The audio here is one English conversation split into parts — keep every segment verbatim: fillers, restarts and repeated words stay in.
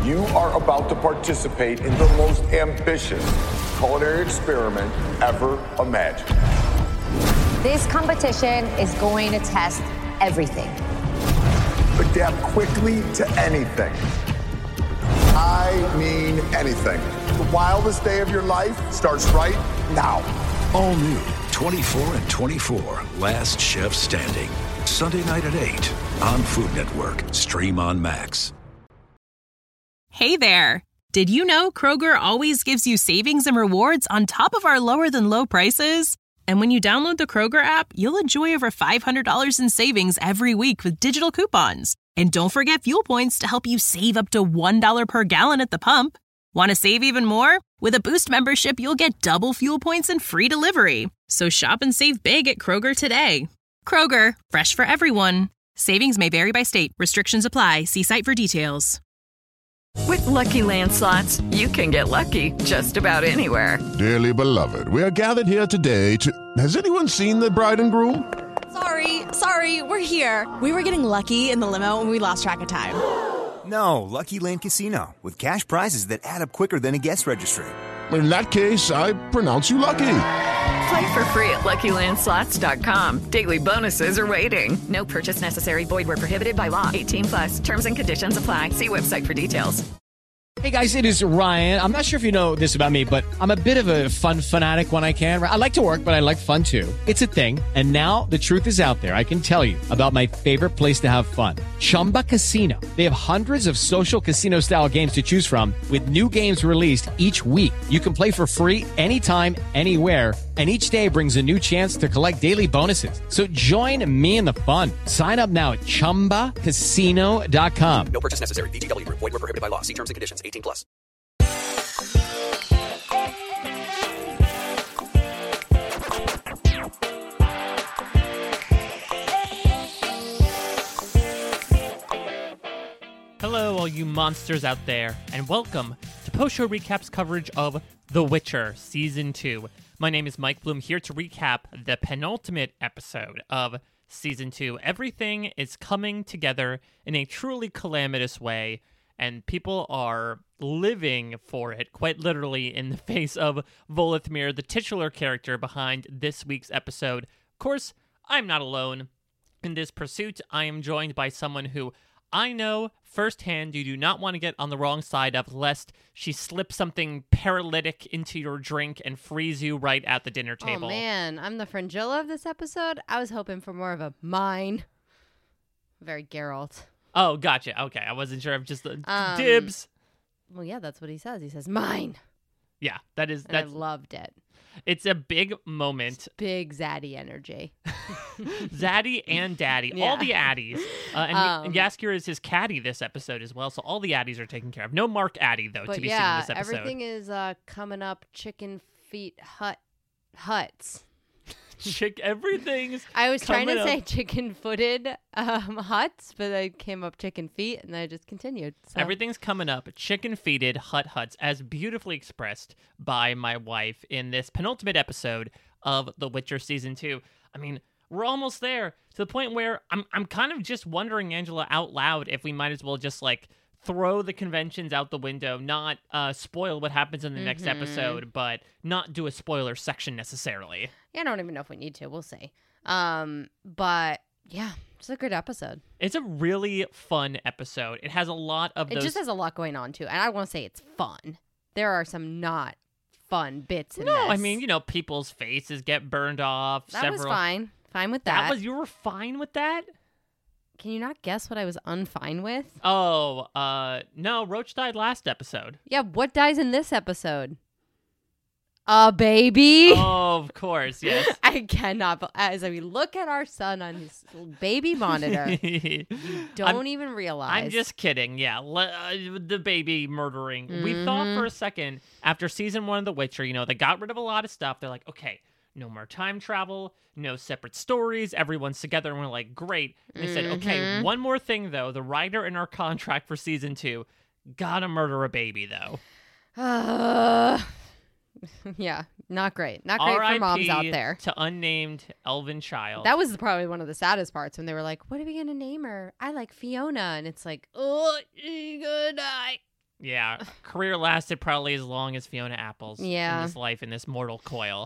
You are about to participate in the most ambitious culinary experiment ever imagined. This competition is going to test everything. Adapt quickly to anything. I mean anything. The wildest day of your life starts right now. All new, twenty-four and twenty-four, Last Chef Standing. Sunday night at eight on Food Network. Stream on Max. Hey there. Did you know Kroger always gives you savings and rewards on top of our lower than low prices? And when you download the Kroger app, you'll enjoy over five hundred dollars in savings every week with digital coupons. And don't forget fuel points to help you save up to one dollar per gallon at the pump. Want to save even more? With a Boost membership, you'll get double fuel points and free delivery. So shop and save big at Kroger today. Kroger, fresh for everyone. Savings may vary by state. Restrictions apply. See site for details. With Lucky Land Slots, you can get lucky just about anywhere. Dearly beloved, we are gathered here today to... Has anyone seen the bride and groom? Sorry, sorry, we're here. We were getting lucky in the limo and we lost track of time. No, Lucky Land Casino, with cash prizes that add up quicker than a guest registry. In that case, I pronounce you lucky. Play for free at Lucky Land Slots dot com. Daily bonuses are waiting. No purchase necessary. Void where prohibited by law. eighteen plus. Terms and conditions apply. See website for details. Hey guys, it is Ryan. I'm not sure if you know this about me, but I'm a bit of a fun fanatic when I can. I like to work, but I like fun too. It's a thing. And now the truth is out there. I can tell you about my favorite place to have fun. Chumba Casino. They have hundreds of social casino style games to choose from with new games released each week. You can play for free anytime, anywhere. And each day brings a new chance to collect daily bonuses. So join me in the fun. Sign up now at chumba casino dot com. No purchase necessary. V G W Group. Void where prohibited by law. See terms and conditions. eighteen plus. Hello, all you monsters out there, and welcome to Post-Show Recap's coverage of The Witcher Season two. My name is Mike Bloom, here to recap the penultimate episode of Season two. Everything is coming together in a truly calamitous way, and people are living for it, quite literally, in the face of Volithmir, the titular character behind this week's episode. Of course, I'm not alone in this pursuit. I am joined by someone who I know firsthand you do not want to get on the wrong side of, lest she slips something paralytic into your drink and freeze you right at the dinner table. Oh man, I'm the Fringilla of this episode. I was hoping for more of a mine. Very Geralt. Oh, gotcha. Okay, I wasn't sure if just the Um, dibs. Well, yeah, that's what he says. He says mine. Yeah, that is And I that's loved it. It's a big moment. Big Zaddy energy. Zaddy and Daddy, Yeah. all the Addies. Uh, and, Um, and Jaskier is his caddy this episode as well, so all the Addies are taken care of. No Mark Addy, though, But to be yeah, seen in this episode. everything is uh, coming up chicken feet hut huts. Chick, everything's I was trying to coming say up. chicken-footed um, huts, but I came up chicken feet, and I just continued. So. Everything's coming up. Chicken-feeded hut huts, as beautifully expressed by my wife in this penultimate episode of The Witcher Season two. I mean, we're almost there, to the point where I'm I'm kind of just wondering, Angela, out loud, if we might as well just, like, throw the conventions out the window, not uh, spoil what happens in the next Mhm. episode, but not do a spoiler section necessarily. Yeah, I don't even know if we need to. We'll see. Um, but yeah, it's a good episode. It's a really fun episode. It has a lot of It those... just has a lot going on too, and I want to say it's fun. There are some not fun bits in no, this. I mean, you know, people's faces get burned off. that several... was fine. Fine with that. That was... You were fine with that? Can you not guess what I was unfine with? Oh, uh, no, Roach died last episode. Yeah, what dies in this episode? A baby. Oh, of course, yes. I cannot. be- As we look at our son on his little baby monitor, you don't I'm- even realize. I'm just kidding. Yeah, le- uh, the baby murdering. We thought Mhm. for a second after season one of The Witcher, you know, they got rid of a lot of stuff. They're like, okay, no more time travel, no separate stories. Everyone's together, and we're like, great. And they said, okay, Mhm. one more thing though. The writer in our contract for season two, gotta murder a baby though. Uh, yeah, not great. Not great for moms out R I P there. to unnamed elven child. That was probably one of the saddest parts when they were like, "What are we gonna name her?" I like Fiona, and it's like, "Oh, she's gonna die." Yeah, career lasted probably as long as Fiona Apple's Yeah. in this life, in this mortal coil.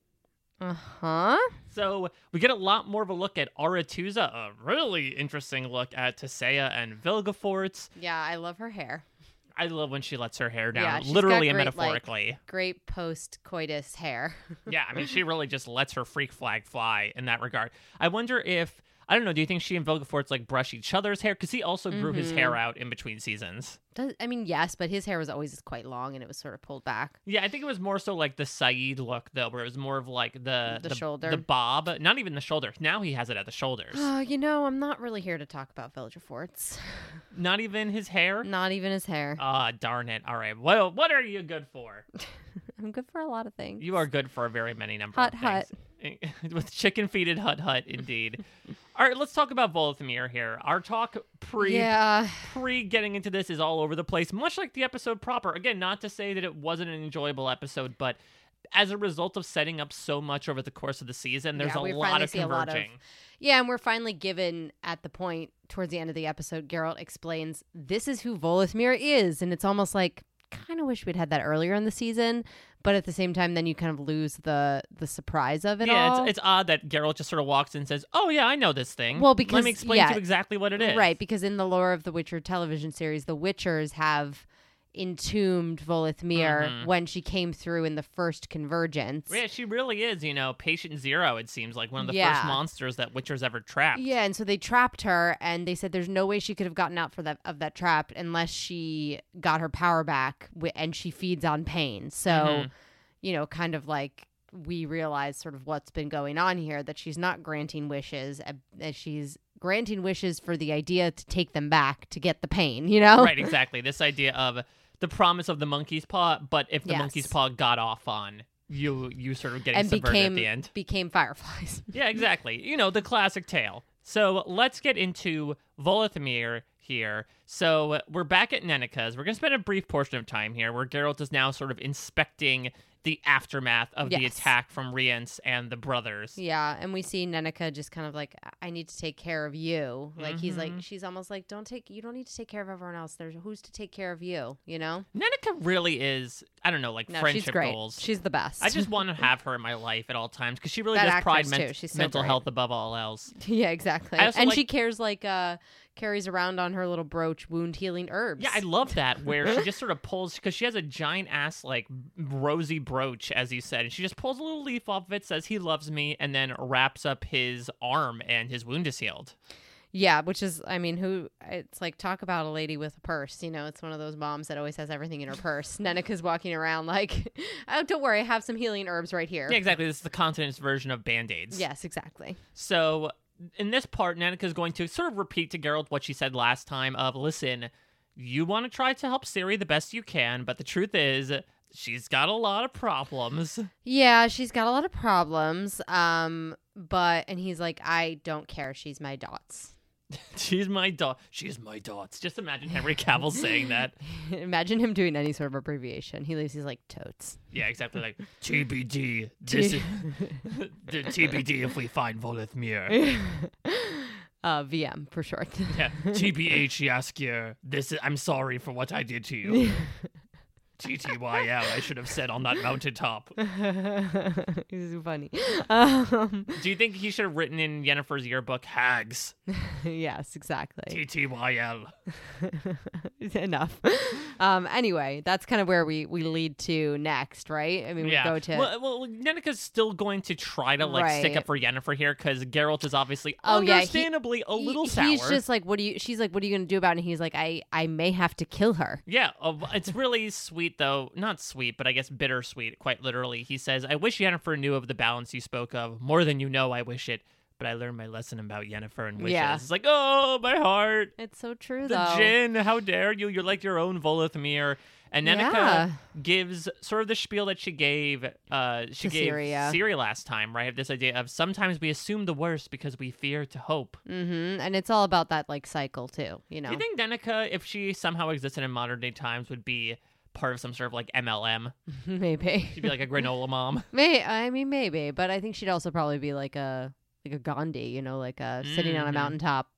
Uh-huh. So we get a lot more of a look at Aretuza, a really interesting look at Tissaia and Vilgefortz. Yeah, I love her hair. I love when she lets her hair down, Yeah, she's literally got and great, like, metaphorically. great post-coitus hair. Yeah, I mean, she really just lets her freak flag fly in that regard. I wonder if, I don't know, do you think she and Vilgefortz like brush each other's hair? Because he also grew his Mhm. hair out in between seasons. Does, I mean, yes, but his hair was always quite long and it was sort of pulled back. Yeah, I think it was more so like the Saeed look, though, where it was more of like the... The shoulder. The bob. Not even the shoulder. Now he has it at the shoulders. Oh, you know, I'm not really here to talk about Vilgefortz. Not even his hair? Not even his hair. Ah, darn it. All right. Well, what are you good for? I'm good for a lot of things. You are good for a very many number Hut of hut. things. With chicken-feeded hut hut, indeed. All right, let's talk about Volthmir here. Our talk pre Yeah. pre getting into this is all over the place, much like the episode proper. Again, not to say that it wasn't an enjoyable episode, but as a result of setting up so much over the course of the season, there's Yeah, a we lot finally of see a lot of- converging. Yeah, and we're finally given at the point towards the end of the episode, Geralt explains this is who Volthmir is, and it's almost like kind of wish we'd had that earlier in the season, but at the same time, then you kind of lose the the surprise of it yeah, all. it's, it's odd that Geralt just sort of walks in and says, "Oh yeah, I know this thing. Well, because let me explain yeah, to you exactly what it is." Right, because in the lore of the Witcher television series, the Witchers have entombed Volthmir Mhm. when she came through in the first convergence. Yeah, she really is, you know, patient zero, it seems like, one of the Yeah. first monsters that Witcher's ever trapped. Yeah, and so they trapped her, and they said there's no way she could have gotten out for that of that trap unless she got her power back, wi- and she feeds on pain. So, Mhm. you know, kind of like we realize sort of what's been going on here, that she's not granting wishes, uh, that she's granting wishes for the idea to take them back to get the pain, you know? Right, exactly. This idea of the promise of the monkey's paw, but if the Yes. monkey's paw got off on, you you sort of getting And subverted became at the end. became fireflies. Yeah, exactly. You know, the classic tale. So let's get into Volthmir here. So we're back at Neneka's. We're going to spend a brief portion of time here where Geralt is now sort of inspecting the aftermath of the Yes. attack from Rience and the brothers. Yeah, and we see Neneka just kind of like, I need to take care of you. Like he's like, Mhm. she's almost like, don't take, you don't need to take care of everyone else. There's who's to take care of you, you know? Neneka really is, I don't know, like No, friendship she's great. goals. She's the best. I just want to have her in my life at all times because she really That does pride actress, men- too. She's so mental great. health above all else. Yeah, exactly. I also And like- she cares like uh carries around on her little brooch wound healing herbs. Yeah, I love that where she just sort of pulls because she has a giant ass like rosy brooch, as you said, and she just pulls a little leaf off of it, says he loves me, and then wraps up his arm, and his wound is healed. Yeah, which is, I mean, who, it's like, talk about a lady with a purse, you know, it's one of those moms that always has everything in her purse. Neneka's walking around like, oh, don't worry, I have some healing herbs right here. Yeah, exactly. This is the continent's version of Band-Aids. Yes, exactly. So in this part, Neneka is going to sort of repeat to Geralt what she said last time of, listen, you want to try to help Ciri the best you can, but the truth is she's got a lot of problems. Yeah, she's got a lot of problems. Um, but, and he's like, I don't care. She's my dots. She's my dot. She's my dots. Just imagine Henry Cavill saying that. Imagine him doing any sort of abbreviation. He leaves, he's like, totes. Yeah, exactly. Like T B D. This is the T B D if we find Volthmir. uh, V M for short. Yeah, T B H Yaskier. This is. I'm sorry for what I did to you. T T Y L. I should have said on that mountaintop. This is funny. Um, Do you think he should have written in Yennefer's yearbook hags? yes, exactly. T T Y L. Enough. Um, anyway, that's kind of where we, we lead to next, right? I mean, we Yeah. go to. Well, well, Neneka's still going to try to like stick Right. up for Yennefer here because Geralt is obviously Oh, yeah, he- understandably a little he- sour. He's just like, what do you? She's like, what are you going to do about it? And he's like, I, I may have to kill her. Yeah, uh, it's really sweet, though. Not sweet, but I guess bittersweet, quite literally. He says, I wish Yennefer knew of the balance you spoke of. More than you know, I wish it. But I learned my lesson about Yennefer and wishes. Yeah. It's like, oh, my heart. It's so true, The though. Jinn, how dare you? You're like your own Volthmir. And Neneka Yeah. gives sort of the spiel that she gave uh, she To gave Ciri, yeah. Ciri last time, right? This idea of sometimes we assume the worst because we fear to hope. Mm-hmm. And it's all about that like cycle too, you know. Do you think Neneka, if she somehow existed in modern day times, would be part of some sort of like M L M? Maybe. She'd be like a granola mom. May I mean maybe, but I think she'd also probably be like a like a Gandhi, you know, like a sitting on a Mhm. mountaintop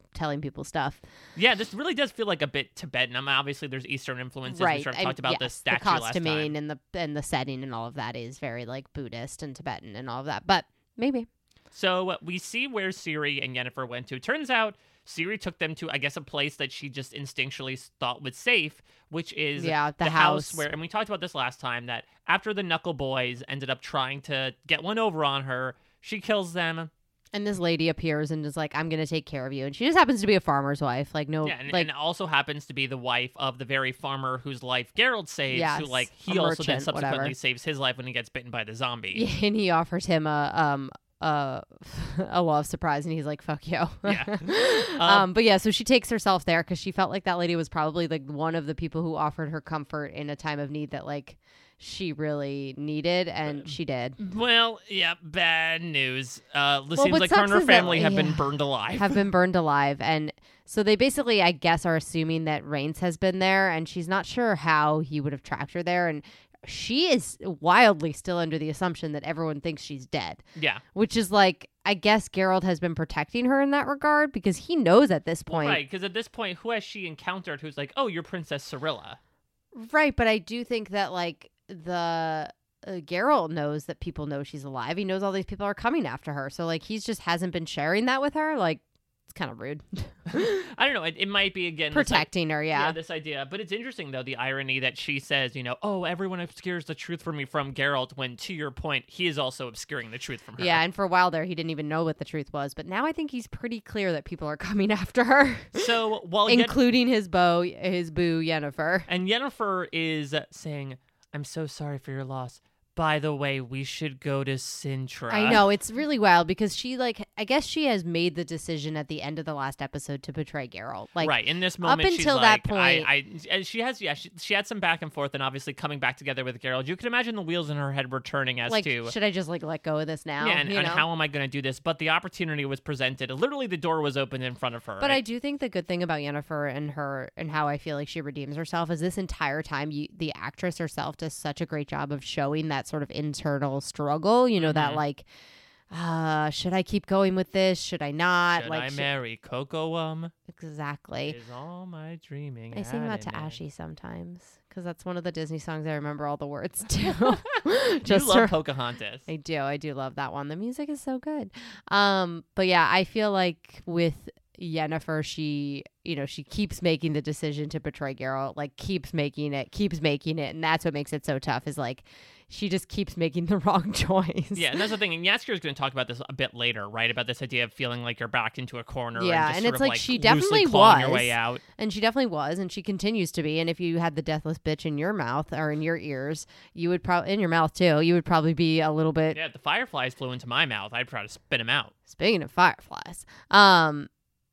telling people stuff. Yeah, this really does feel like a bit Tibetan. I mean, obviously, there's Eastern influences. Right. We sort of I- talked about yes, the statue the last costuming time. and the and the setting and all of that is very like Buddhist and Tibetan and all of that. But maybe. So uh, we see where Siri and Yennefer went to. Turns out Siri took them to, I guess, a place that she just instinctually thought was safe, which is Yeah, the house house. where, and we talked about this last time, that after the Knuckle Boys ended up trying to get one over on her, she kills them. And this lady appears and is like, I'm going to take care of you. And she just happens to be a farmer's wife. Like, no, Yeah, and, like, and also happens to be the wife of the very farmer whose life Geralt saves, Yes, who, like, he a also then merchant, subsequently whatever. saves his life when he gets bitten by the zombie. yeah, and he offers him a, um, a, a love surprise. And he's like, fuck you. Yeah. um, but yeah, so she takes herself there because she felt like that lady was probably like one of the people who offered her comfort in a time of need that, like, she really needed, and she did. Well, yeah, bad news. Uh, it Well, seems what like her and sucks her is that, family have been yeah, burned alive. Have been burned alive. And so they basically, I guess, are assuming that Rains has been there, and she's not sure how he would have tracked her there. And she is wildly still under the assumption that everyone thinks she's dead. Yeah. Which is like, I guess Geralt has been protecting her in that regard because he knows at this point. Right, because at this point, who has she encountered who's like, oh, you're Princess Cirilla? Right, but I do think that, like, the uh, Geralt knows that people know she's alive. He knows all these people are coming after her. So, like, he's just hasn't been sharing that with her. Like, it's kind of rude. I don't know. It, it might be, again, this, Protecting her, yeah. Yeah, this idea. But it's interesting, though, the irony that she says, you know, oh, everyone obscures the truth from me from Geralt, when, to your point, he is also obscuring the truth from her. Yeah, and for a while there, he didn't even know what the truth was. But now I think he's pretty clear that people are coming after her. So, while Yen- including his beau, his boo, Yennefer. And Yennefer is saying, I'm so sorry for your loss. By the way, we should go to Sintra. I know, it's really wild because she, like, I guess she has made the decision at the end of the last episode to betray Geralt. Like, right, in this moment, up until she's that like, point, I, I, and she has, yeah, she, she had some back and forth, and obviously coming back together with Geralt, you can imagine the wheels in her head were turning as like, to, should I just, like, let go of this now? yeah, and, you and know? how am I going to do this? But the opportunity was presented. Literally, the door was opened in front of her. But I right? do think the good thing about Yennefer and her and how I feel like she redeems herself is this entire time, you, the actress herself does such a great job of showing that sort of internal struggle. You know, that Mhm. like, uh, should I keep going with this? Should I not? Should like, I should- marry Cocoam? Exactly. Is all my dreaming I sing that had to in it? Ashy sometimes because that's one of the Disney songs I remember all the words to. You love her- Pocahontas. I do. I do love that one. The music is so good. Um, but yeah, I feel like with Yennefer, she, you know, she keeps making the decision to betray Geralt, like keeps making it, keeps making it. And that's what makes it so tough is like, she just keeps making the wrong choice. Yeah, and that's the thing. And Yasker is going to talk about this a bit later, right? About this idea of feeling like you're backed into a corner. Yeah, and, just and sort it's of, like, she loosely definitely clawing was. your way out. And she definitely was, and she continues to be. And if you had the deathless bitch in your mouth or in your ears, you would probably, in your mouth too, you would probably be a little bit. Yeah, if the fireflies flew into my mouth, I'd try to spit them out. Speaking of fireflies, um,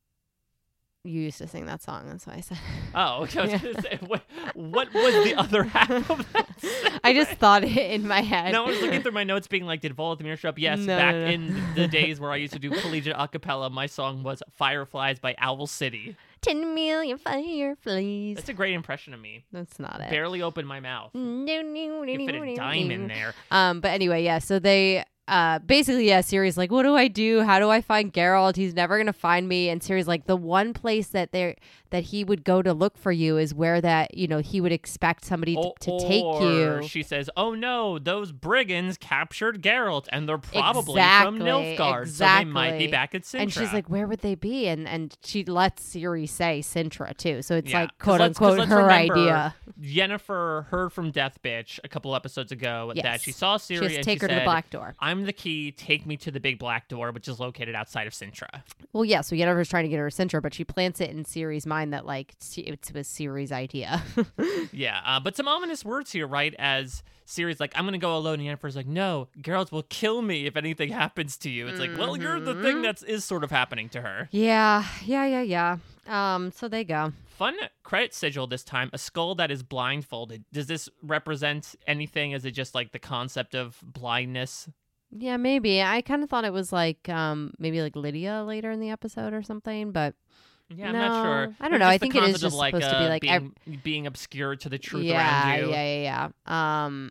you used to sing that song. That's why I said. Oh, okay. I was Yeah. gonna say, what, what was the other half of that? I just thought it in my head. No, I was looking through my notes being like, did Volodymyr show up? Yes, No, back no, no. in the days where I used to do collegiate a cappella, my song was Fireflies by Owl City. Ten million fireflies. That's a great impression of me. That's not it. Barely opened my mouth. No, no, You fit a dime in there. Um, but anyway, yeah. So they, uh, basically, yeah. Siri's like, "What do I do? How do I find Geralt? He's never gonna find me." And Siri's like, "The one place that they that he would go to look for you is where that you know he would expect somebody to, O- to take or you." she says, "Oh no, those brigands captured Geralt, and they're probably Exactly, from Nilfgaard, exactly. so they might be back at Sintra." And she's like, "Where would they be?" And and she lets Siri say Sintra too. So it's Yeah, like 'cause quote let's- 'cause unquote let's her remember, idea. Yennefer heard from Death Bitch a couple episodes ago Yes. that she saw She Siri has to and take she her to the said, black door. "I'm the key. Take me to the big black door, which is located outside of Sintra." Well, yeah. So Yennefer's trying to get her to Sintra, but she plants it in Siri's mind that like it was Siri's idea. Yeah, uh, but some ominous words here, right? As Siri's like, "I'm gonna go alone," and Yennefer's like, "No, Geralt will kill me if anything happens to you." It's like, well, you're the thing that is sort of happening to her. Yeah, yeah, yeah, yeah. Um, so they go. Fun credit sigil this time, a skull that is blindfolded. Does this represent anything? Is it just like the concept of blindness? Yeah, maybe. I kind of thought it was like um maybe like Lydia later in the episode or something, but Yeah, I'm no, not sure. I Or don't know. just I the think it is concept of, just like, supposed to be uh, like being, ev- being obscured to the truth yeah, around you. yeah, yeah, yeah. Um,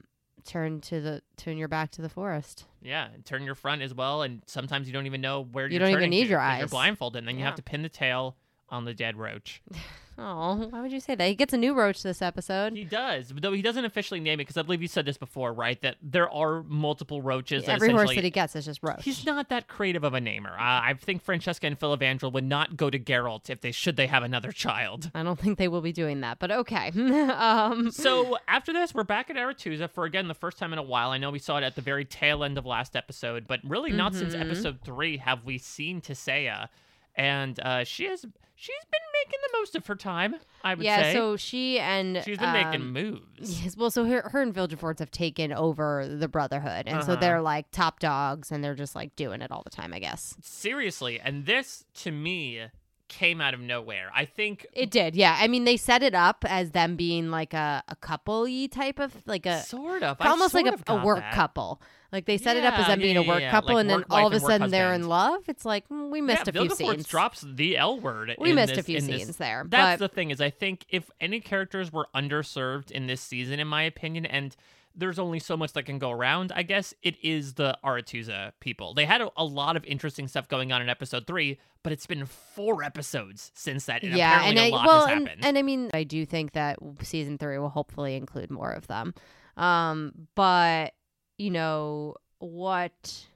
turn to the turn your back to the forest. Yeah, and turn your front as well, and sometimes you don't even know where You you're don't even turning need to, your 'cause eyes. You're blindfolded, and then you Yeah. have to pin the tail on the dead roach. Oh, why would you say that? He gets a new roach this episode. He does, though he doesn't officially name it, because I believe you said this before, right? That there are multiple roaches. that Every horse essentially- that he gets is just roach. He's not that creative of a namer. Uh, I think Francesca and Philivandrel would not go to Geralt if they should they have another child. I don't think they will be doing that, but okay. um, So after this, we're back at Aretuza for, again, the first time in a while. I know we saw it at the very tail end of last episode, but really not since Mhm. episode three have we seen Tisea. And uh, she has she's been making the most of her time, I would yeah, say. so she and She's been making um, moves. Yes, well, so her, her and Vilgefortz have taken over the Brotherhood, and so Uh-huh. they're like top dogs, and they're just like doing it all the time, I guess. Seriously, and this, to me, came out of nowhere. I think It did, yeah. I mean, they set it up as them being like a, a couple-y type of, like a... Sort of. I Almost like sort a, of a got work that. couple. Like, they set it up as Yeah, them yeah, being a yeah, work yeah. couple, Like and then work all wife of a and work sudden they're husband. in love. It's like, mm, we missed yeah, a few Vilgefortz scenes. drops the L word. We in missed a this- few in this- scenes there, That's but- the thing, is I think if any characters were underserved in this season, in my opinion, and there's only so much that can go around, I guess it is the Aretuza people. They had a, a lot of interesting stuff going on in episode three, but it's been four episodes since that, and yeah, and apparently I, a lot well, has and, happened. and I mean, I do think that season three will hopefully include more of them. Um, but you know what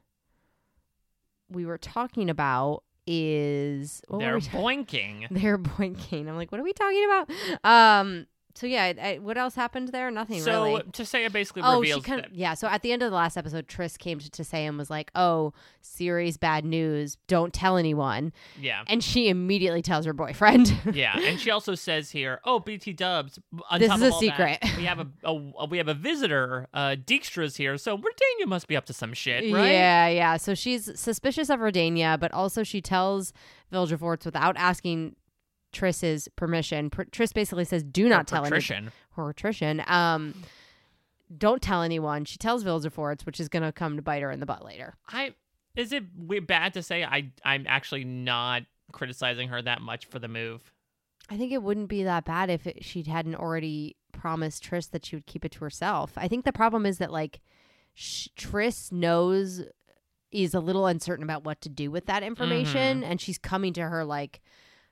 we were talking about is what were They're we ta- boinking. They're boinking. I'm like, what are we talking about? Um, so yeah, I, I, what else happened there? Nothing So really. Tisea basically Oh, she reveals kind that of, yeah. So at the end of the last episode, Triss came to Tisea and was like, "Oh, Ciri's bad news. Don't tell anyone." Yeah. And she immediately tells her boyfriend. Yeah, and she also says here, "Oh, B T Dubs, on This top is of a all secret." that, we have a, a we have a visitor. Uh, Dijkstra's here, so Redania must be up to some shit, right?" Yeah, yeah. So she's suspicious of Redania, but also she tells Vilgefortz without asking Triss's permission. Pr- Triss basically says, "Do not tell patrician. anyone." Or patrician. Um, don't tell anyone. She tells Vilgefortz, which is going to come to bite her in the butt later. I is it we- bad to say I I'm actually not criticizing her that much for the move. I think it wouldn't be that bad if it, she hadn't already promised Triss that she would keep it to herself. I think the problem is that like sh- Triss knows is a little uncertain about what to do with that information, Mhm. and she's coming to her like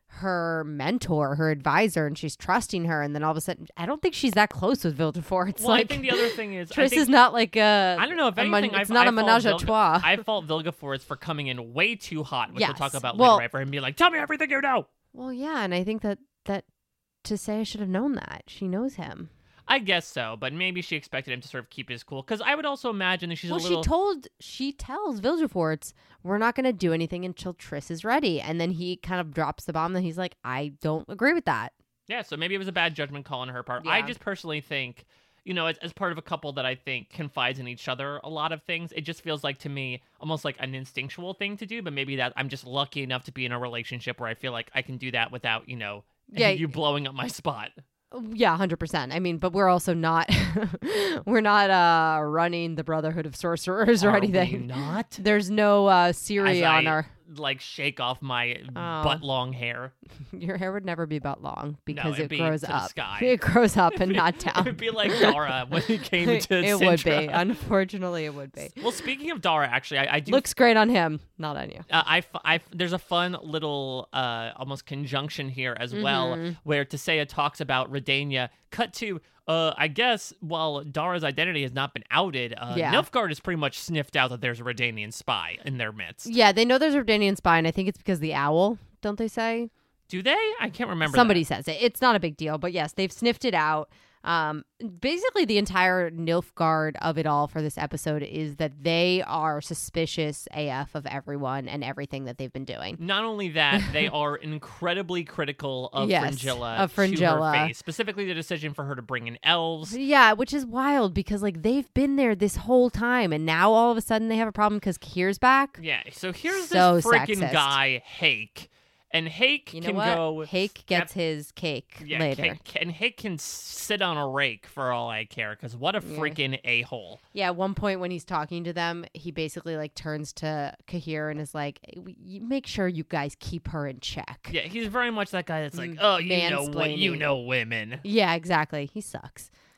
her mentor, her advisor, and she's trusting her. And then all of a sudden, I don't think she's that close with Vilgefortz. Well, like, I think the other thing is I Triss think- is not like a. I don't know if a mon- anything. it's I, not I a menage a fault Vilga- trois. I fault Vilgefortz for coming in way too hot, which we'll Yes. talk about Well- later, right? For him being like, "Tell me everything you know." Well, yeah, and I think that that Tisea should have known that. She knows him. I guess so, but maybe she expected him to sort of keep his cool. Because I would also imagine that she's Well, a little. she told, she tells Vilgefortz, we're not going to do anything until Triss is ready. And then he kind of drops the bomb. Then he's like, I don't agree with that. Yeah, so maybe it was a bad judgment call on her part. I Yeah. just personally think, you know, as, as part of a couple that I think confides in each other a lot of things, it just feels like to me almost like an instinctual thing to do. But maybe that I'm just lucky enough to be in a relationship where I feel like I can do that without, you know, Yeah. you blowing up my spot. Yeah, one hundred percent. I mean, but we're also not, we're not uh, running the Brotherhood of Sorcerers or Are anything. we not? There's no uh, Ciri As on I, our. like shake off my Oh. butt long hair. Your hair would never be butt long because it'd it be grows to the up. sky. It grows up and It'd be- not down. It would be like Dara when he came to It would be. Sintra. Unfortunately, it would be. Well, speaking of Dara, actually, I, I do Looks great on him, not on you. Uh, I, f- I f- there's a fun little uh, almost conjunction here as well, Mhm. where Tisea talks about Redania. Cut to, uh, I guess, while Dara's identity has not been outed, uh, Yeah. Nilfgaard has pretty much sniffed out that there's a Redanian spy in their midst. Yeah, they know there's a Redanian spy, and I think it's because the owl, don't they say? Do they? I can't remember. Somebody that. says it. It's not a big deal, but yes, they've sniffed it out. Um, basically, the entire Nilfgaard of it all for this episode is that they are suspicious A F of everyone and everything that they've been doing. Not only that, they are incredibly critical of Yes, Fringilla, of to her Fringilla. face, specifically the decision for her to bring in elves. Yeah, which is wild because like they've been there this whole time, and now all of a sudden they have a problem because Kyr's back. Yeah, so here's So this freaking sexist. guy, Hake. And Hake You know can what? go. Hake gets his cake yeah, later. Hake, and Hake can sit on a rake for all I care, because what a Yeah. freaking a hole. Yeah, at one point when he's talking to them, he basically like turns to Kahir and is like, "You make sure you guys keep her in check." Yeah, he's very much that guy that's like, Mm, oh, you know what, you mansplaining. know women. Yeah, exactly. He sucks.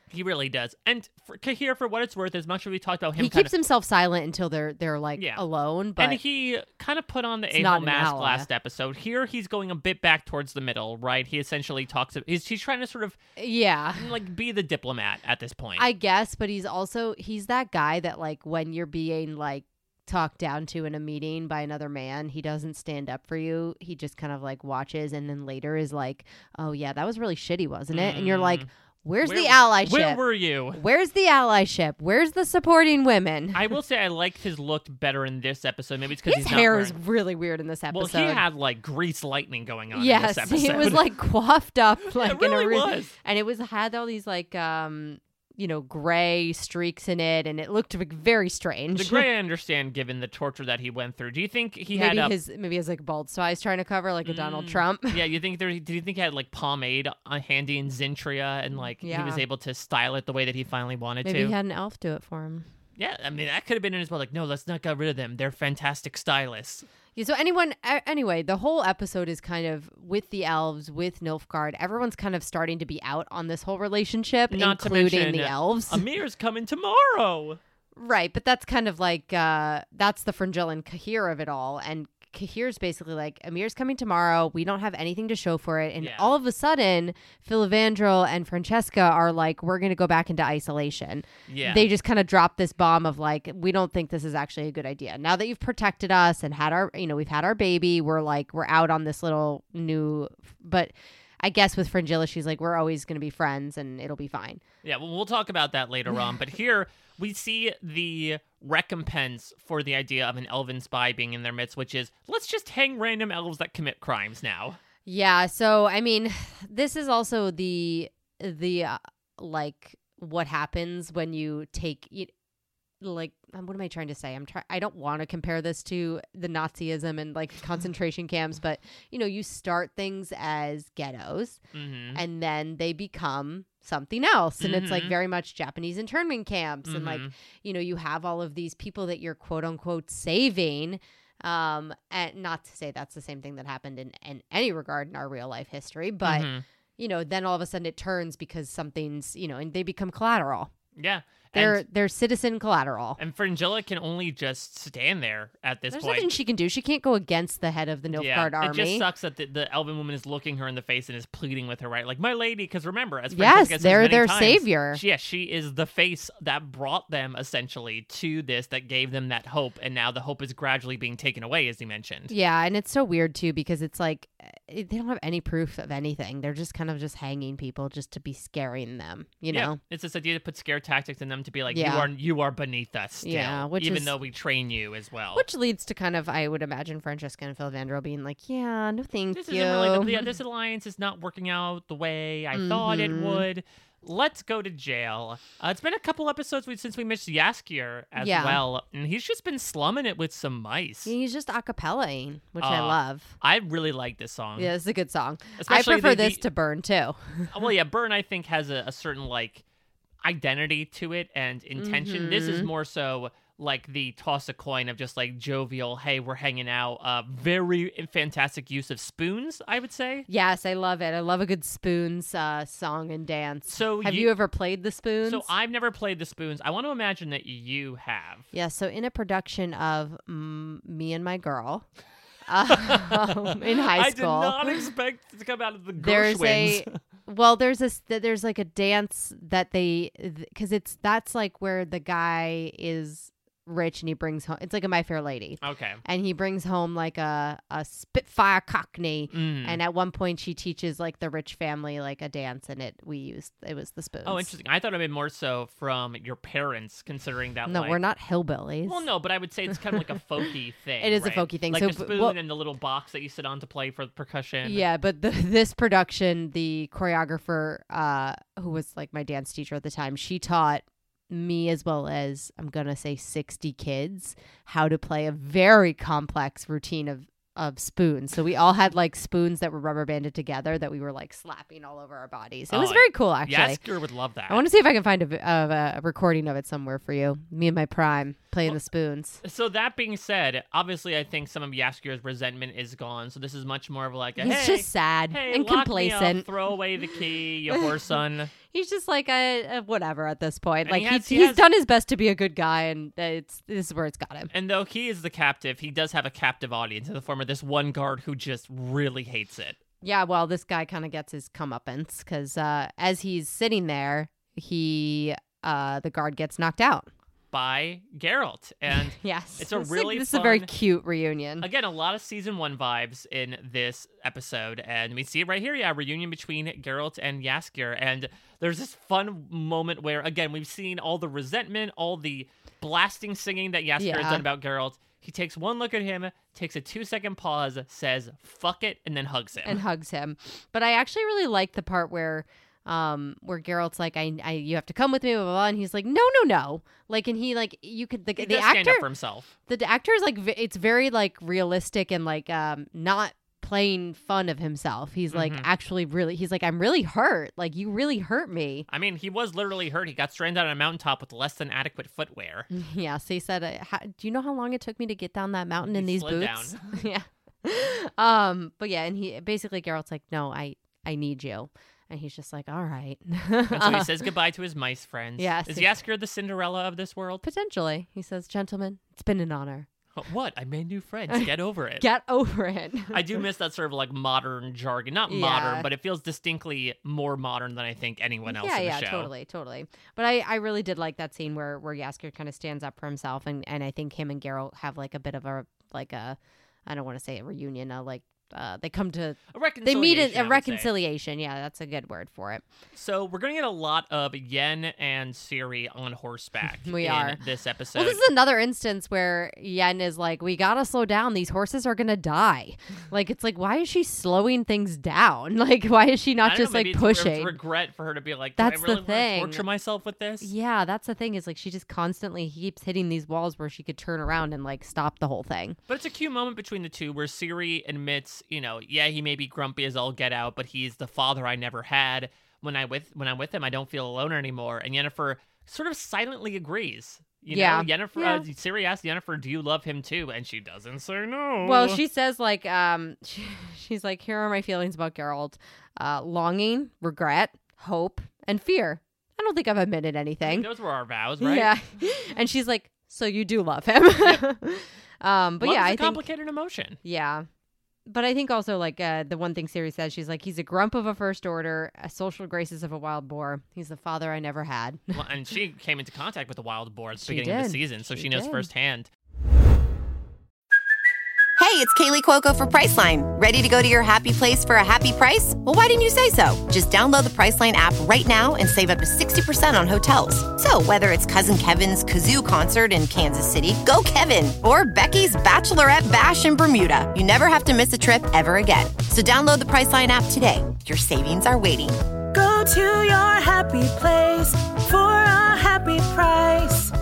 He really does. And for Kahir, for what it's worth, as much as we talked about him, he kinda, keeps himself silent until they're they're like Yeah. alone. But and he kind of put on the It's a-hole not an mask ally. last episode. Here, he's going a bit back towards the middle, right? He essentially talks. He's he's trying to sort of yeah, like be the diplomat at this point. I guess. But he's also he's that guy that like when you're being like talked down to in a meeting by another man, he doesn't stand up for you. He just kind of like watches, and then later is like, "Oh yeah, that was really shitty, wasn't it?" And you're like, Where's Where- the allyship? Where were you? Where's the allyship? Where's the supporting women? I will say I liked his look better in this episode. Maybe it's because His he's hair not is wearing... really weird in this episode. Well, he had like grease lightning going on yes, in this episode. it was like coiffed up, like it in really a re- was. and it was had all these like um you know gray streaks in it, and it looked like, very strange. The gray I understand, given the torture that he went through. Do you think he maybe had a... his maybe he has like bald size trying to cover like a Donald Trump? Yeah, you think there? Did you think he had like pomade on handy in Zintria, and like he was Yeah. able to style it the way that he finally wanted Maybe to? he had an elf do it for him. Yeah, I mean that could have been in his well. Like, no, let's not get rid of them. They're fantastic stylists. Yeah, so anyone, a- anyway, the whole episode is kind of with the elves, with Nilfgaard. Everyone's kind of starting to be out on this whole relationship, Not to including mention, the elves. Amir's coming tomorrow. Right, but that's kind of like, uh, that's the Fringilla and Kahir of it all. And Kahir's basically like, Amir's coming tomorrow. We don't have anything to show for it. And Yeah. all of a sudden, Filavandrel and Francesca are like, we're going to go back into isolation. Yeah. They just kind of drop this bomb of like, we don't think this is actually a good idea. Now that you've protected us and had our, you know, we've had our baby, we're like, we're out on this little new, but I guess with Fringilla, she's like, we're always going to be friends and it'll be fine. Yeah, well, we'll talk about that later on. But here we see the recompense for the idea of an elven spy being in their midst, which is let's just hang random elves that commit crimes now. Yeah, so I mean, this is also the the uh, like what happens when you take you, like um, what am I trying to say? I'm trying. I don't want to compare this to the Nazism and like concentration camps, but you know, you start things as ghettos, Mm-hmm. and then they become something else, and it's like Mhm. very much Japanese internment camps, and like Mhm. you know, you have all of these people that you're quote unquote saving. Um, and not to say that's the same thing that happened in, in any regard in our real life history, but Mhm. you know, then all of a sudden it turns because something's, you know, and they become collateral. Yeah. They're and, they're citizen collateral. and Fringilla can only just stand there at this There's point. nothing she can do. She can't go against the head of the Nilfgaard yeah, army. It just sucks that the, the elven woman is looking her in the face and is pleading with her, right? Like, my lady, because remember, as Yes, Francesca says they're many their times, savior. She, yeah, she is the face that brought them, essentially, to this, that gave them that hope, and now the hope is gradually being taken away, as you mentioned. Yeah, and it's so weird too because it's like eh, they don't have any proof of anything. They're just kind of just hanging people just to be scaring them, you Yeah, know? it's this idea to put scare tactics in them to be like, Yeah. you are you are beneath us still, Yeah, which even is- though we train you as well. Which leads to kind of, I would imagine, Francesca and Filavandrel being like, yeah, no thank this you. isn't really the, yeah, this alliance is not working out the way I thought it Mhm. would. Let's go to jail. Uh, it's been a couple episodes since we missed Yaskier as Yeah. well, and he's just been slumming it with some mice. He's just a cappella-ing, which I Uh, love. I really like this song. Yeah, it's a good song. Especially I prefer the- this the- to Burn too. Well, yeah, Burn, I think, has a, a certain, like, identity to it and intention. This is Mhm. more so like the toss a coin of just like jovial, hey, we're hanging out. Uh, very fantastic use of spoons, I would say. Yes, I love it. I love a good spoons uh, song and dance. So have you- you, ever played the spoons? So I've never played the spoons. I want to imagine that you have. Yeah, so in a production of mm, Me and My Girl um, in high I school. did not expect it to come out of the there's Gershwins. a well there's this there's like a dance that they because it's that's like where the guy is rich and he brings home it's like a My Fair Lady. Okay. And he brings home like a, a Spitfire Cockney. Mm. And at one point she teaches like the rich family like a dance, and it we used it was the spoons. Oh, interesting. I thought it would be more so from your parents, considering that. No, like, we're not hillbillies. Well, no, but I would say it's kind of like a folky thing. It is a right? folky thing. Like So, the but- spoon well- and the little box that you sit on to play for percussion. Yeah, but the, this production, the choreographer, uh, who was like my dance teacher at the time, she taught me as well as I'm gonna say sixty kids how to play a very complex routine of of spoons. So we all had like spoons that were rubber banded together that we were like slapping all over our bodies. It was Oh, very cool, actually. Yasker would love that. I want to see if I can find a, of a, a recording of it somewhere for you. Me and my prime playing the spoons. So that being said, obviously I think some of Yasker's resentment is gone. So this is much more of like a He's hey, just sad hey, and lock me up, complacent. throw away the key, you whore son. he's just like a, a whatever at this point. And like he he has- he he's has- done his best to be a good guy, and it's this is where it's got him. And though he is the captive, he does have a captive audience in the form of this one guard who just really hates it. Yeah, well, this guy kind of gets his comeuppance because uh, as he's sitting there, he uh, the guard gets knocked out By Geralt. And yes, it's a This is really this fun, is a very cute reunion. Again, a lot of season one vibes in this episode, and we see it right here. Yeah, reunion between Geralt and Jaskier, and there's this fun moment where, again, we've seen all the resentment, all the blasting singing that Jaskier Yeah. has done about Geralt. He takes one look at him, takes a two second pause, says "fuck it," and then hugs him. and hugs him. But I actually really like the part where um where Geralt's like, I, I you have to come with me, blah, blah, blah, and he's like, no, no, no. Like, and he like you could the, he the does actor stand up for himself. The actor is like v- it's very like realistic and like um not playing fun of himself. He's like Mhm. actually really he's like, I'm really hurt. Like, you really hurt me. I mean, he was literally hurt. He got stranded on a mountaintop with less than adequate footwear. Yeah. So he said, uh, how, do you know how long it took me to get down that mountain in He these slid boots? Yeah. Um. But yeah, and he basically Geralt's like, no, I I need you. And he's just like, all right. And so he says goodbye to his mice friends. Yes. Is Jaskier the Cinderella of this world? Potentially. He says, gentlemen, it's been an honor. What? I made new friends. Get over it. Get over it. I do miss that sort of like modern jargon. Not Yeah. modern, but it feels distinctly more modern than I think anyone else yeah, in the yeah, show. totally, totally. But I, I really did like that scene where where Jaskier kind of stands up for himself, and, and I think him and Geralt have like a bit of a like a, I don't want to say a reunion, uh, like uh, they come to A they meet reconciliation, a, I a would say. reconciliation. Yeah, that's a good word for it. So we're going to get a lot of Yen and Ciri on horseback We in are. this episode. Well, this is another instance where Yen is like, we gotta slow down. These horses are gonna die. Like, it's like, why is she slowing things down? Like, why is she I not don't just know, like maybe it's re- pushing? It's regret for her to be like, do That's I really the want thing. to torture myself with this? Yeah, that's the thing is like she just constantly keeps hitting these walls where she could turn around and like stop the whole thing. But it's a cute moment between the two where Ciri admits, you know, yeah, he may be grumpy as all get out, but he's the father I never had. When I with when I'm with him, I don't feel alone anymore. And Yennefer sort of silently agrees. You Yeah. know, Yennefer, Yeah. uh, Ciri asks Yennefer, "Do you love him too?" And she doesn't say no. Well, she says like, um, she, she's like, here are my feelings about Geralt: uh, longing, regret, hope, and fear. I don't think I've admitted I anything. think those were our vows, right? Yeah, and she's like, so you do love him. um, but Love yeah, is a I think complicated emotion. yeah. But I think also, like, uh, the one thing Ciri says, she's like, he's a grump of a first order, a social graces of a wild boar. He's the father I never had. Well, and she came into contact with the wild boar at the She beginning of the did. season, so She she, knows did. firsthand. Hey, it's Kaylee Cuoco for Priceline. Ready to go to your happy place for a happy price? Well, why didn't you say so? Just download the Priceline app right now and save up to sixty percent on hotels. So whether it's Cousin Kevin's Kazoo concert in Kansas City, go Kevin, or Becky's Bachelorette Bash in Bermuda, you never have to miss a trip ever again. So download the Priceline app today. Your savings are waiting. Go to your happy place for a happy price.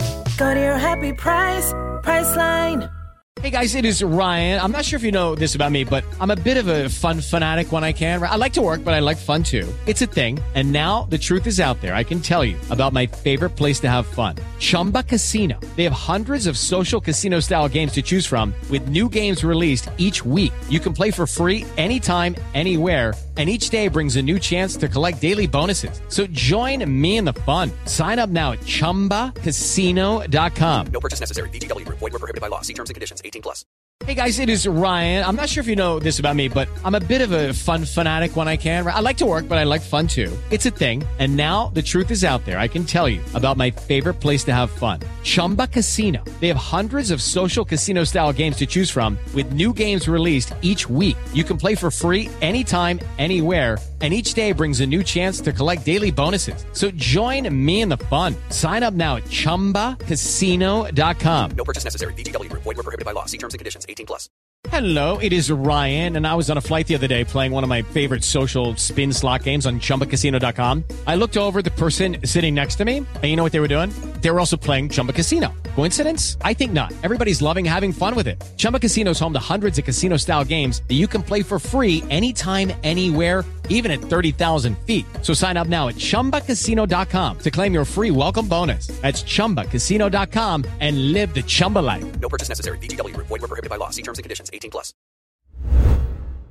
Go to your happy price, Priceline. Hey guys, it is Ryan. I'm not sure if you know this about me, but I'm a bit of a fun fanatic when I can. I like to work, but I like fun too. It's a thing. And now the truth is out there. I can tell you about my favorite place to have fun. Chumba Casino. They have hundreds of social casino style games to choose from with new games released each week. You can play for free anytime, anywhere. And each day brings a new chance to collect daily bonuses. So join me in the fun. Sign up now at chumba casino dot com. No purchase necessary. V G W Group. Void were prohibited by law. See terms and conditions. eighteen plus. Hey guys, it is Ryan. I'm not sure if you know this about me, but I'm a bit of a fun fanatic when I can. I like to work, but I like fun too. It's a thing. And now the truth is out there. I can tell you about my favorite place to have fun. Chumba Casino. They have hundreds of social casino style games to choose from with new games released each week. You can play for free anytime, anywhere. And each day brings a new chance to collect daily bonuses. So join me in the fun. Sign up now at chumba casino dot com. No purchase necessary. V G W Group. Void were prohibited by law. See terms and conditions. eighteen plus. Hello, it is Ryan, and I was on a flight the other day playing one of my favorite social spin slot games on chumba casino dot com. I looked over at the person sitting next to me, and you know what they were doing? They were also playing Chumba Casino. Coincidence? I think not. Everybody's loving having fun with it. Chumba Casino is home to hundreds of casino-style games that you can play for free anytime, anywhere, even at thirty thousand feet. So sign up now at chumba casino dot com to claim your free welcome bonus. That's chumba casino dot com and live the Chumba life. No purchase necessary. V G W Group. Void were prohibited by law. See terms and conditions. eighteen plus.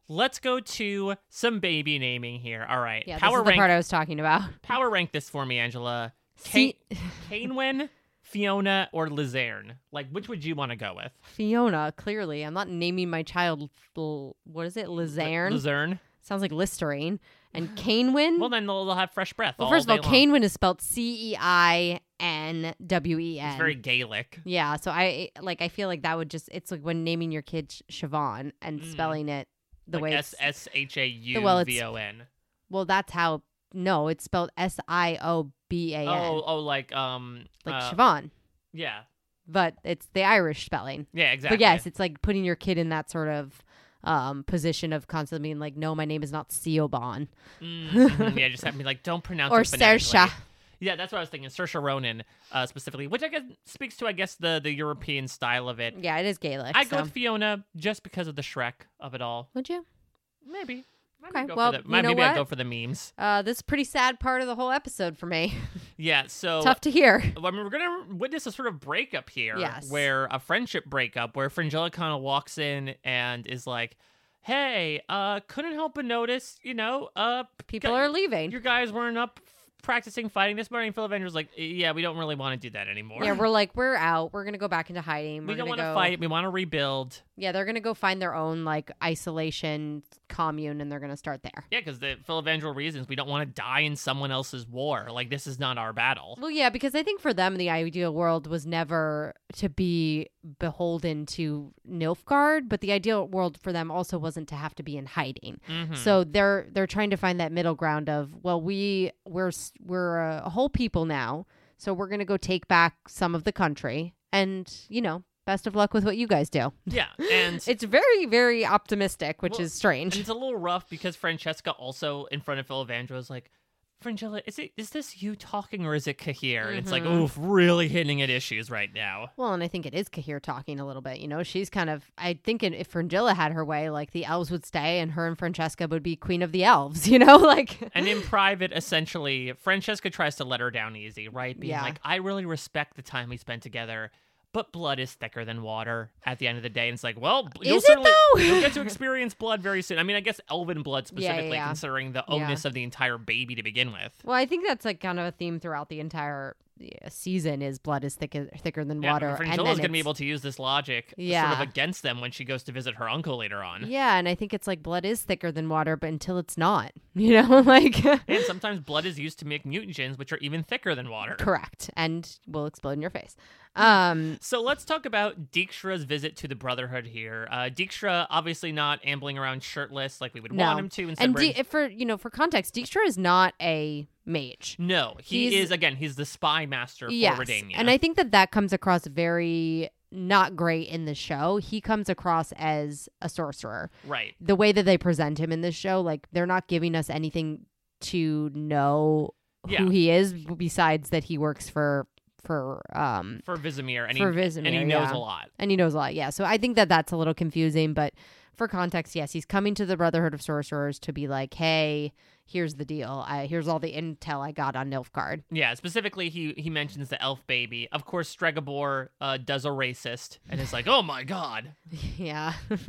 let's go to some baby naming here. All right. Yeah, power this is the rank, part I was talking about. Power rank this for me, Angela. See- Kaynwyn, Fiona, or Lizerne? Like, which would you want to go with? Fiona, clearly. I'm not naming my child, L- what is it, Lizerne? Lizerne. Sounds like Listerine. And Kaynwyn? Well, then they'll, they'll have fresh breath. Well, all first of all, day long. Kaynwyn is spelled C E I N W E N. It's very Gaelic. Yeah, so I like. I feel like that would just. It's like when naming your kid Siobhan and Mm. spelling it the like way S it's. S H A U well, it's- V O N. Well, that's how. No, it's spelled S I O B A N. Oh, oh, like um, like uh, Siobhan, Yeah, but it's the Irish spelling. yeah, exactly. But yes, it's like putting your kid in that sort of um, position of constantly being like, no, my name is not Siobhan. Mm-hmm. Yeah, just have me like, don't pronounce Or it phonetically. Saoirse. Yeah, that's what I was thinking. Saoirse Ronan, uh, specifically, which I guess speaks to, I guess, the the European style of it. Yeah, it is Gaelic. I'd go so. with Fiona just because of the Shrek of it all. Would you? Maybe. Maybe Okay, I'd go well, for the, you maybe know I'd what? go for the memes. Uh, this is a pretty sad part of the whole episode for me. Yeah, so Tough to hear. I mean, we're gonna witness a sort of breakup here, Yes. where a friendship breakup, where Fringilla kind of walks in and is like, "Hey, uh, couldn't help but notice, you know, uh, People gu- are leaving. Your guys weren't up f- practicing fighting this morning." Phil Avenger's like, "Yeah, we don't really want to do that anymore. Yeah, we're like, we're out. We're going to go back into hiding. we We're don't want to want to fight. We want to rebuild." Yeah, they're going to go find their own like isolation commune and they're going to start there. Yeah, because the Phil Avenger reasons we don't want to die in someone else's war. Like, this is not our battle. Well, yeah, because I think for them, the ideal world was never to be beholden to Nilfgaard, but the ideal world for them also wasn't to have to be in hiding. Mhm. So they're they're trying to find that middle ground of, well, we we're s- we're a whole people now, so we're gonna go take back some of the country, and you know, best of luck with what you guys do. Yeah, and It's very very optimistic, which Well, is strange. And it's a little rough because Francesca also in front of Phil Evandro is like, Fringilla, is it is this you talking or is it Kahir? And it's like, Mhm. oof, really hitting at issues right now. Well, and I think it is Kahir talking a little bit. You know, she's kind of, I think if Fringilla had her way, like the elves would stay and her and Francesca would be queen of the elves, you know, like. And in private, essentially, Francesca tries to let her down easy, right? Being Yeah. like, I really respect the time we spent together, but blood is thicker than water at the end of the day. And it's like, well, you'll Is it, certainly though? you'll get to experience blood very soon. I mean, I guess elven blood Yeah, yeah, specifically, yeah. considering the Yeah. onus of the entire baby to begin with. Well, I think that's like kind of a theme throughout the entire yeah, season is blood is thicker, thicker than Yeah, water. and Fringilla's then going to be it's- able to use this logic Yeah. sort of against them when she goes to visit her uncle later on. Yeah, and I think it's like blood is thicker than water, but until it's not, you know, like. And sometimes blood is used to make mutagens, which are even thicker than water. Correct, and will explode in your face. Um, So let's talk about Dijkstra's visit to the Brotherhood here. Uh, Dijkstra obviously not ambling around shirtless like we would no, want him to. Instead and wearing- D- for you know, for context, Dijkstra is not a mage. no, he he's- is, again, he's the spy master Yes, for Redania. and I think that that comes across very not great in the show. He comes across as a sorcerer. Right. The way that they present him in this show, like they're not giving us anything to know Yeah. who he is besides that he works for for um For Vizimir, and, for he, Vizimir, and he knows yeah. a lot. And he knows a lot, yeah. So I think that that's a little confusing, but for context, yes, he's coming to the Brotherhood of Sorcerers to be like, hey, here's the deal. I, here's all the intel I got on Nilfgaard. Yeah, specifically, he he mentions the elf baby. Of course, Stregobor uh, does a racist and is like, oh my god. Yeah.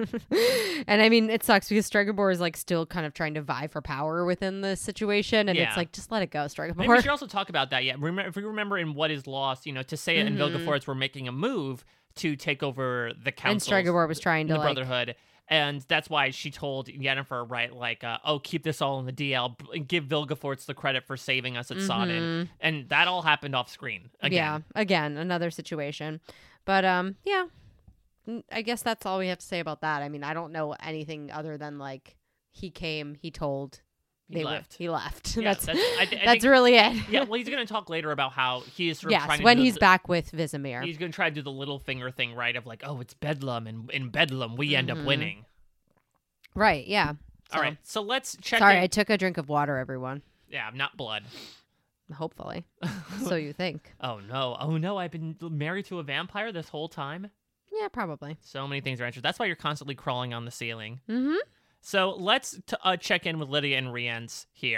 And I mean, it sucks because Stregobor is like still kind of trying to vie for power within the situation. And Yeah. it's like, just let it go, Maybe we Stregobor. should also talk about that. Yeah, remember, if we remember in What Is Lost, you know, Tisea and Mhm. Vilgefortz were making a move to take over the And council. Stregobor was trying to the like, Brotherhood. And that's why she told Yennefer, right, like, uh, oh, keep this all in the D L. b- Give Vilgefortz the credit for saving us at Sodden. Mhm. And that all happened off screen. Again. yeah, again, another situation. But um, yeah, N- I guess that's all we have to say about that. I mean, I don't know anything other than like he came, he told, He they were- left. he left. Yeah, that's that's, I, th- I that's think- really it. Yeah, well, he's going to talk later about how he is sort of yes, trying to when do he's the- back with Vizimir. He's going to try to do the little finger thing, right, of like, oh, it's Bedlam, and in Bedlam, we end up Mhm. winning. Right? Yeah. All So- right, so let's check Sorry, in. I took a drink of water, everyone. Yeah, not blood. Hopefully, so you think? Oh, no. Oh, no, I've been married to a vampire this whole time? Yeah, probably. So many things are answered. That's why you're constantly crawling on the ceiling. Mm-hmm. So let's t- uh, check in with Lydia and Rience here.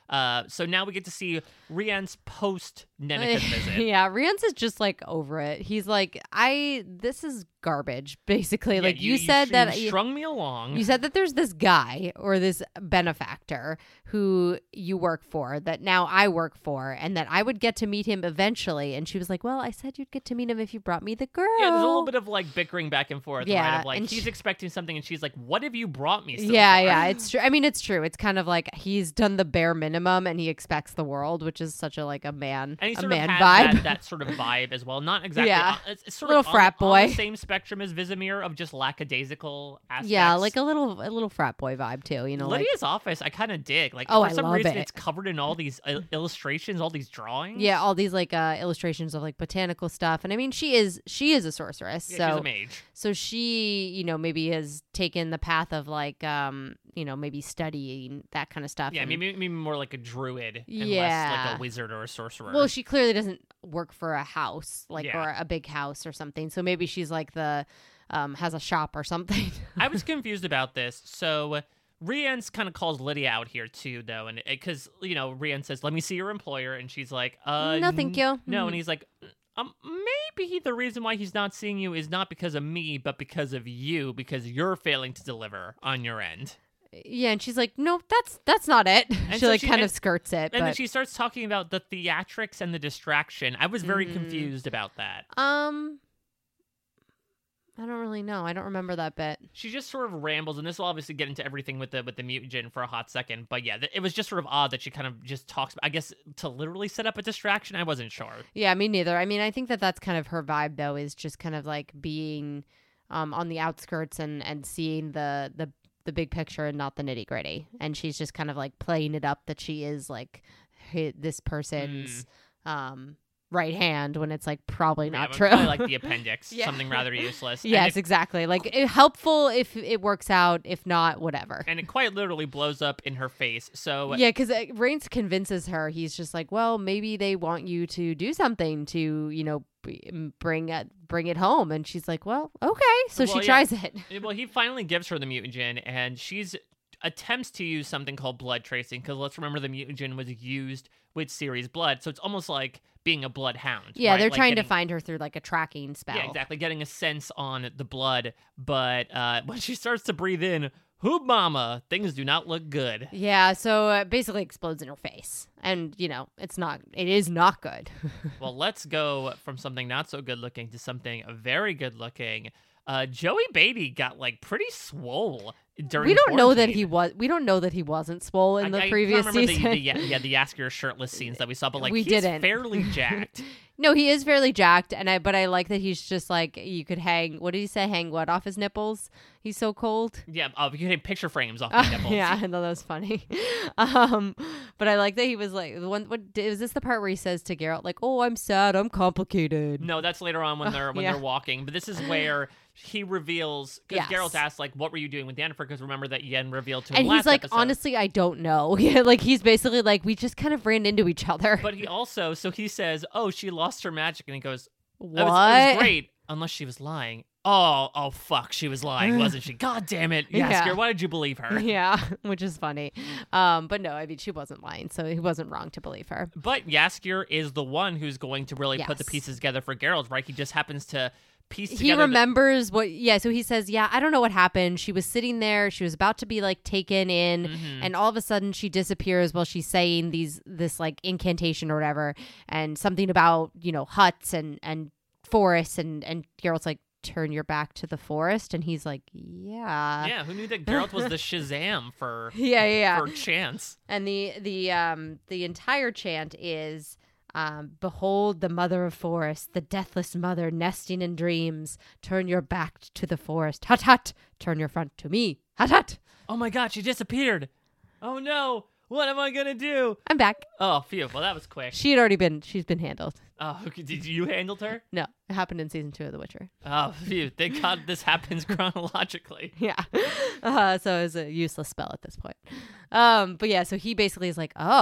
Uh, so now we get to see Rience's post Nennekin visit. Yeah, Rience is just like over it. He's like, I this is garbage, basically. Yeah, like you, you said you that strung me along. You said that there's this guy or this benefactor who you work for that now I work for, and that I would get to meet him eventually. And she was like, well, I said you'd get to meet him if you brought me the girl. Yeah, there's a little bit of like bickering back and forth. Yeah, right? Of like and he's she- expecting something, and she's like, "What have you brought me?" So yeah, far? yeah, it's true. I mean, it's true. It's kind of like he's done the bare minimum, and he expects the world, which is such a like a man, And he a sort man of has vibe. That, that sort of vibe as well. Not exactly. Yeah. uh, it's, it's sort Little of on- frat on boy. the same spectrum as Vizimir of just lackadaisical aspects. Yeah, like a little a little frat boy vibe too. You know, like Lydia's office, I kind of dig. Like, Oh, for I some love reason, it. it's covered in all these il- illustrations, all these drawings. yeah, all these like uh, illustrations of like botanical stuff, and I mean, she is she is a sorceress, Yeah, so she's a mage. so she you know maybe has taken the path of like um you know maybe studying that kind of stuff. Yeah, and- maybe, maybe more like a druid and less Yeah. like a wizard or a sorcerer. Well, she clearly doesn't work for a house, like Yeah. or a big house or something. So maybe she's like the um has a shop or something. I was confused about this. So Rience kind of calls Lydia out here too, though, and because you know Rience says, "Let me see your employer," and she's like, "Uh, No, thank n- you." No, Mhm. and he's like, "Um, maybe the reason why he's not seeing you is not because of me, but because of you, because you're failing to deliver on your end." Yeah, and she's like, "No, that's that's not it." And she so like she- kind and- of skirts it, And then but she starts talking about the theatrics and the distraction. I was very Mhm. confused about that. um I don't really know. I don't remember that bit. She just sort of rambles, and this will obviously get into everything with the with the mutagen for a hot second. But yeah, th- it was just sort of odd that she kind of just talks. I guess to literally set up a distraction. I wasn't sure. Yeah, me neither. I mean, I think that that's kind of her vibe, though, is just kind of like being um, on the outskirts and, and seeing the, the the big picture and not the nitty gritty. And she's just kind of like playing it up that she is like hi- this person's um, right hand when it's like probably Yeah, not but true. probably like the appendix, Yeah. something rather useless. And Yes, it- exactly. Like it, helpful if it works out. If not, whatever. And it quite literally blows up in her face. So Yeah, because Rains convinces her. He's just like, well, maybe they want you to do something to, you know, b- bring it bring it home. And she's like, well, okay. So Well, she yeah. tries it. Well, he finally gives her the mutagen, and she's attempts to use something called blood tracing, because let's remember the mutagen was used with Ciri's blood, so it's almost like being a bloodhound. Yeah, right? they're Like trying getting- to find her through like a tracking spell. Yeah, exactly. Getting a sense on the blood, but uh, when she starts to breathe in, "Hoob mama," things do not look good. Yeah, so it basically explodes in her face. And, you know, it's not, it is not good. Well, let's go from something not so good looking to something very good looking. Uh, Joey Beatty got like pretty swole during. we don't know that quarantine. he was, we don't know that he wasn't swole in the I, I previous remember season. The, the, yeah, yeah, the ask your shirtless scenes that we saw, but like We he's didn't. fairly jacked. No, he is fairly jacked, and I but I like that he's just like you could hang. What did he say? Hang what off his nipples? He's so cold. Yeah, uh, you can take picture frames off my nipples. Yeah, I thought that was funny. Um, but I like that he was like the one. What is this the part where he says to Geralt like, "Oh, I'm sad. I'm complicated." No, that's later on when they're when Yeah. they're walking. But this is where he reveals because Yes. Geralt asks like, "What were you doing with Yennefer?" Because remember that Yen revealed to him And last he's like, episode. honestly, I don't know. Yeah, like he's basically like, we just kind of ran into each other. But he also, so he says, "Oh, she lost her magic," and he goes, "It was, it What? was great, unless she was lying." Oh, oh, fuck, she was lying, wasn't she? God damn it, Yasker, Yeah. why did you believe her? Yeah, which is funny. Um, but no, I mean, she wasn't lying, so he wasn't wrong to believe her. But Yaskier is the one who's going to really put the Yes. pieces together for Geralt, right? He just happens to piece He together. the- remembers what, yeah, so he says, yeah, I don't know what happened. She was sitting there, she was about to be like taken in, Mhm. and all of a sudden she disappears while she's saying these, this like incantation or whatever, and something about, you know, huts and, and forests, and, and Geralt's like, turn your back to the forest, and he's like, yeah. yeah, who knew that Geralt was the Shazam for Yeah, yeah, yeah. for chance? And the the um the entire chant is um behold the mother of forest, the deathless mother nesting in dreams. Turn your back to the forest. Hut hut. Turn your front to me. Hut hut. Oh my god, she disappeared. Oh no, what am I gonna do? I'm back. Oh, phew. Well, that was quick. She had already been she's been handled. Oh, okay. Did you handled her? No, it happened in season two of The Witcher. Oh, phew. Thank God this happens chronologically. Yeah. Uh, so it was a useless spell at this point. Um, but yeah, so he basically is like, oh,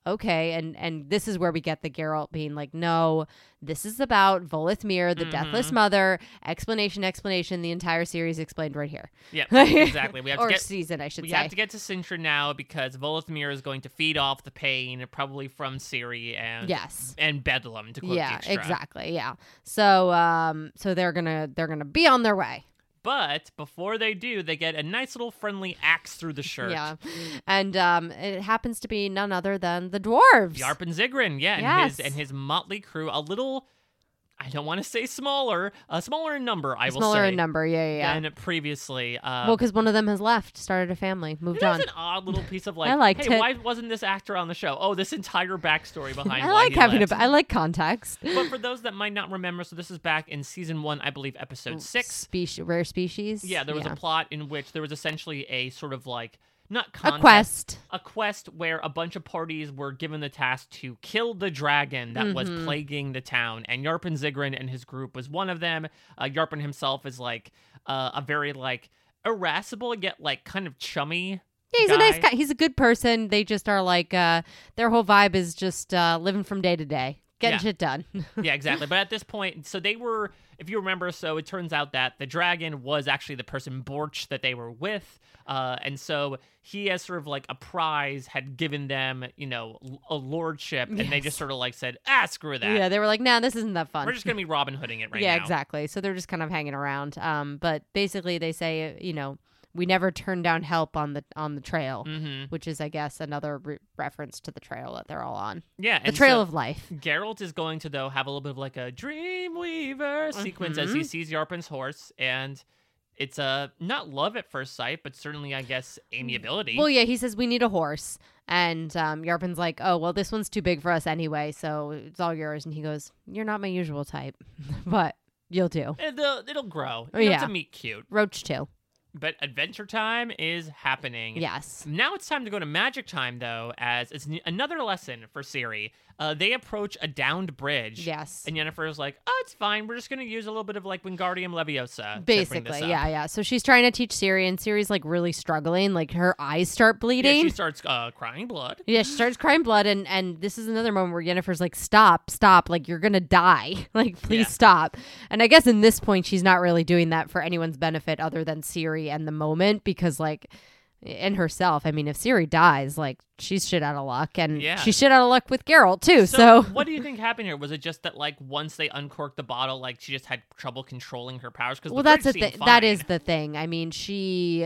okay. And and this is where we get the Geralt being like, no, this is about Voleth Mir, the mm-hmm. deathless mother. Explanation, explanation. The entire series explained right here. Yeah, exactly. We have or to get, season, I should we say. We have to get to Sintra now because Voleth Mir is going to feed off the pain, probably from Ciri and yes. and Bedlam, to quote Yeah, Dijkstra. exactly. Yeah. So um, so they're gonna they're gonna be on their way. But before they do, they get a nice little friendly axe through the shirt. Yeah. And um, it happens to be none other than the dwarves. Yarp and Zigrin, yeah. And, yes. his, and his motley crew, a little, I don't want to say smaller, a smaller in number, I will smaller say. Smaller in number, yeah, yeah. Than previously. Uh, well, because one of them has left, started a family, moved it on. It's an odd little piece of like, I liked hey, it. why wasn't this actor on the show? Oh, this entire backstory behind I why like he having left. a, I like context. But for those that might not remember, so this is back in season one, I believe, episode six. Speci- rare species? Yeah, there was yeah. a plot in which there was essentially a sort of like, not contest, a quest. A quest where a bunch of parties were given the task to kill the dragon that mm-hmm. was plaguing the town. And Yarpen Zigrin and his group was one of them. Uh, Yarpen himself is like uh, a very like irascible yet like kind of chummy Yeah, he's guy. a nice guy. He's a good person. They just are like, uh, their whole vibe is just uh, living from day to day. Getting yeah. shit done. Yeah, exactly. But at this point, so they were, if you remember, so it turns out that the dragon was actually the person Borch that they were with. Uh, and so he, as sort of like a prize, had given them, you know, a lordship. And yes. they just sort of like said, ah, screw that. Yeah, they were like, nah, this isn't that fun. We're just going to be Robin Hooding it right yeah, now. Yeah, exactly. So they're just kind of hanging around. Um, But basically they say, you know, we never turn down help on the on the trail, mm-hmm. which is, I guess, another re- reference to the trail that they're all on. Yeah. The trail so of life. Geralt is going to, though, have a little bit of like a Dreamweaver sequence mm-hmm. as he sees Yarpen's horse. And it's a not love at first sight, but certainly, I guess, amiability. Well, yeah, he says, we need a horse. And um, Yarpen's like, oh, well, this one's too big for us anyway, so it's all yours. And he goes, you're not my usual type, but you'll do. It'll, it'll grow. Oh, you yeah. have to meet cute. Roach too. But adventure time is happening. Yes. Now it's time to go to magic time, though, as it's n- another lesson for Ciri. Uh, they approach a downed bridge. Yes. And Yennefer's like, oh, it's fine. We're just going to use a little bit of, like, Wingardium Leviosa. Basically, yeah, yeah. So she's trying to teach Ciri, and Ciri's, like, really struggling. Like, her eyes start bleeding. Yeah, she starts uh, crying blood. Yeah, she starts crying blood, and, and this is another moment where Yennefer's like, stop, stop. Like, you're going to die. Like, please yeah. stop. And I guess in this point, she's not really doing that for anyone's benefit other than Ciri and the moment, because, like, and herself. I mean, if Ciri dies, like, she's shit out of luck, and yeah. she's shit out of luck with Geralt too. So, so, what do you think happened here? Was it just that, like, once they uncorked the bottle, like, she just had trouble controlling her powers? Because well, the that's the thing. thing. That is the thing. I mean, she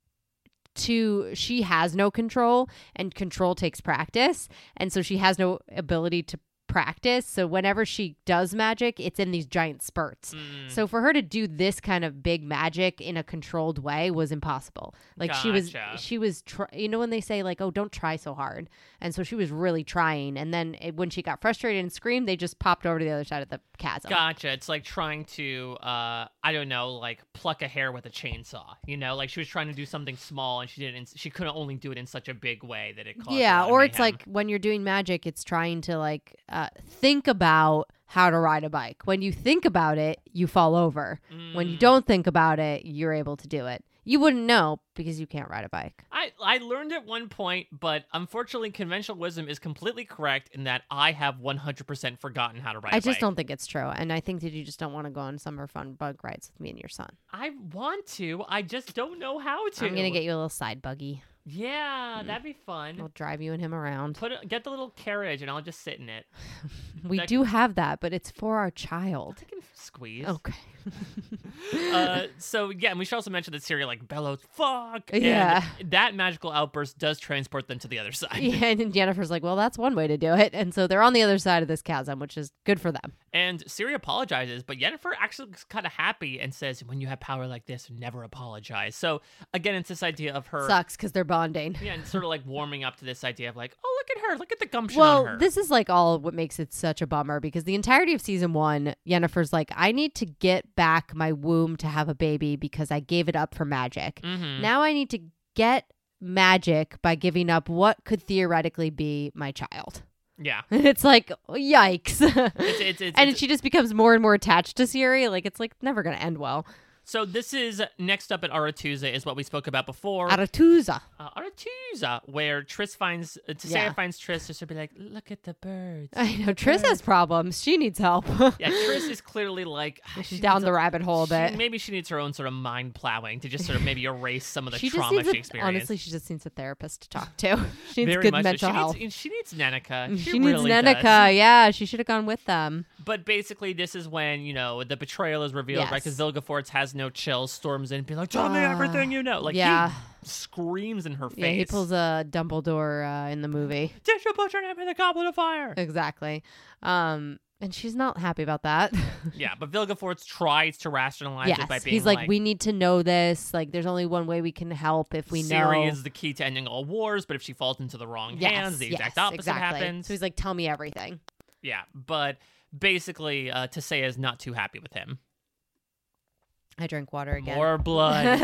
to she has no control, and control takes practice, and so she has no ability to practice. So whenever she does magic, it's in these giant spurts. Mm. So for her to do this kind of big magic in a controlled way was impossible. Like gotcha. she was, she was, tr- you know, when they say like, oh, don't try so hard. And so she was really trying. And then it, when she got frustrated and screamed, they just popped over to the other side of the chasm. Gotcha. It's like trying to, uh, I don't know, like pluck a hair with a chainsaw, you know, like she was trying to do something small and she didn't, she couldn't only do it in such a big way that it caused yeah. a lot Or of it's mayhem. like when you're doing magic, it's trying to like, uh, think about how to ride a bike. When you think about it, you fall over. Mm. When you don't think about it, you're able to do it. You wouldn't know because you can't ride a bike. I, I learned at one point, but unfortunately conventional wisdom is completely correct in that I have one hundred percent forgotten how to ride I a bike. just don't think it's true. And I think that you just don't want to go on summer fun bug rides with me and your son. I want to. I just don't know how to. I'm going to get you a little side buggy. Yeah, that'd be fun. We'll drive you and him around. Put a, get the little carriage and I'll just sit in it. we that do can, have that, but it's for our child. I can squeeze. Okay. uh, so yeah, and we should also mention that Ciri like bellows, fuck. Yeah. And that magical outburst does transport them to the other side. Yeah, and Yennefer's like, well, that's one way to do it. And so they're on the other side of this chasm, which is good for them. And Ciri apologizes, but Yennefer actually looks kind of happy and says, when you have power like this, never apologize. So again, it's this idea of her. Sucks because they're bonding. Yeah, and sort of like warming up to this idea of like, oh, look at her. Look at the gumption well, on her. This is like all what makes it such a bummer because the entirety of season one, Yennefer's like, I need to get back my womb to have a baby because I gave it up for magic. Mm-hmm. Now I need to get magic by giving up what could theoretically be my child. Yeah. It's like, yikes. It's, it's, it's, and it's, she just becomes more and more attached to Ciri. Like, it's like never going to end well. So this is next up at Aretuza is what we spoke about before. Aretuza. Uh, Aretuza, where Triss finds, uh, Tissaia Yeah. finds Triss just to be like, look at the birds. I know. Triss has problems. She needs help. Yeah, Triss is clearly like... She's down the a, rabbit hole a she, bit. Maybe she needs her own sort of mind plowing to just sort of maybe erase some of the she trauma just she needs a, experienced. honestly, she just needs a therapist to talk to. She needs Very good much so. mental she health. Needs, she needs Nenica. She, She, needs really Nenica. does. Yeah, she should have gone with them. But basically, this is when, you know, the betrayal is revealed, Yes. right? Because Vilgefortz has no chill, storms in, and be like, tell me everything you know. Like, yeah. he screams in her face. Yeah, he pulls a Dumbledore uh, in the movie. Did you put your name in the goblet of fire? Exactly. Um, and she's not happy about that. Yeah, but Vilgefortz tries to rationalize yes, it by being he's like, we need to know this. Like, there's only one way we can help if we Ciri know. is the key to ending all wars, but if she falls into the wrong yes, hands, the yes, exact opposite exactly. happens. So he's like, tell me everything. Yeah, but basically, uh, Tissaia is not too happy with him. I drink water again. More blood.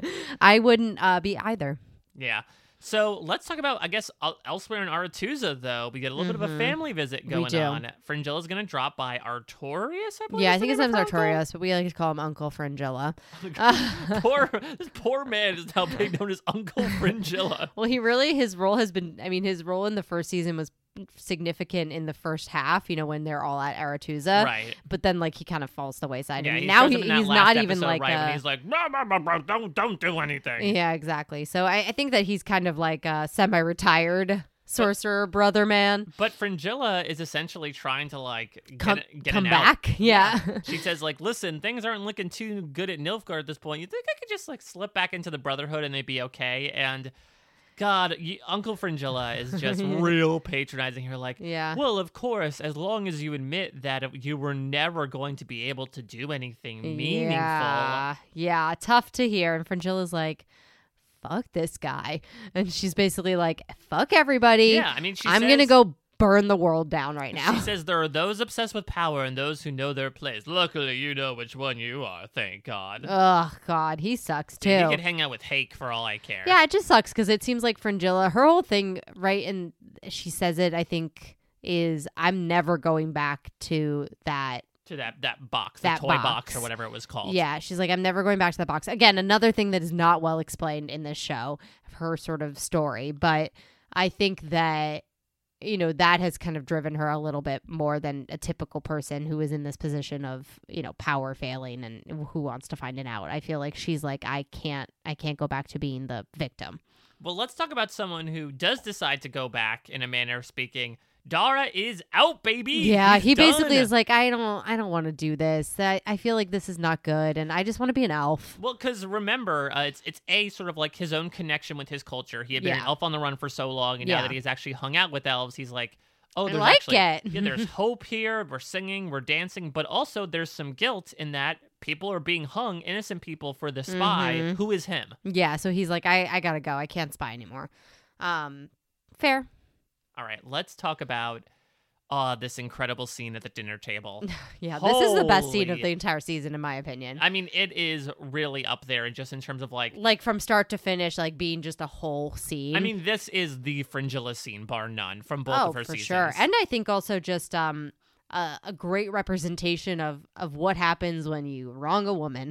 I wouldn't uh, be either. Yeah. So let's talk about, I guess, el- elsewhere in Aretuza, though. We get a little Mhm. bit of a family visit We going do. on. Fringilla's going to drop by Artorias, I believe. Yeah, I is the think his name name's of her Artorias, but we like to call him Uncle Fringilla. uncle? poor, this poor man is now being known as Uncle Fringilla. Well, he really, his role has been, I mean, his role in the first season was significant in the first half, you know, when they're all at Aretuza. Right. But then, like, he kind of falls to the wayside. Yeah, and he now shows he, up in that he's last not even episode, like right, when a- he's like, no, no, no, no, don't, don't do anything. Yeah, exactly. So I, I think that he's kind of like a semi-retired sorcerer brother man. But Fringilla is essentially trying to, like, get, Come- get come an out. back? Yeah. She says, like, listen, things aren't looking too good at Nilfgaard at this point. You think I could just, like, slip back into the Brotherhood and they'd be okay? And... God, you, Uncle Fringilla is just real patronizing her. Like, Yeah. well, of course, as long as you admit that you were never going to be able to do anything meaningful. Yeah, yeah, tough to hear. And Fringilla's like, fuck this guy. And she's basically like, fuck everybody. Yeah, I mean, she I'm says- going to go burn the world down right now. She says there are those obsessed with power and those who know their place. Luckily, you know which one you are, thank God. Oh, God, he sucks too. Dude, he could hang out with Hake for all I care. Yeah, it just sucks because it seems like Fringilla, her whole thing, right, and she says it, I think, is I'm never going back to that. To that, that box, That the toy box. box. or whatever it was called. Yeah, she's like, I'm never going back to that box. Again, another thing that is not well explained in this show, her sort of story. But I think that, you know, that has kind of driven her a little bit more than a typical person who is in this position of, you know, power failing and who wants to find an out. I feel like she's like, I can't, I can't go back to being the victim. Well, let's talk about someone who does decide to go back, in a manner of speaking. Dara is out, baby. Yeah, He's he basically done. is like, I don't, I don't want to do this. I, I feel like this is not good, and I just want to be an elf. Well, because remember, uh, it's it's a sort of like his own connection with his culture. He had been an Yeah. elf on the run for so long, and Yeah. now that he's actually hung out with elves, he's like, oh, I there's like actually, it. yeah, there's hope here. We're singing, we're dancing, but also there's some guilt in that people are being hung, innocent people, for the spy Mhm. who is him. Yeah, so he's like, I, I gotta go. I can't spy anymore. Um, fair. All right, let's talk about uh, this incredible scene at the dinner table. Yeah, this is the best scene of Holy- the entire season, in my opinion. I mean, it is really up there, just in terms of like. Like from start to finish, like being just a whole scene. I mean, this is the Fringilla scene, bar none, from both oh, of her for seasons. sure. And I think also just um a, a great representation of of what happens when you wrong a woman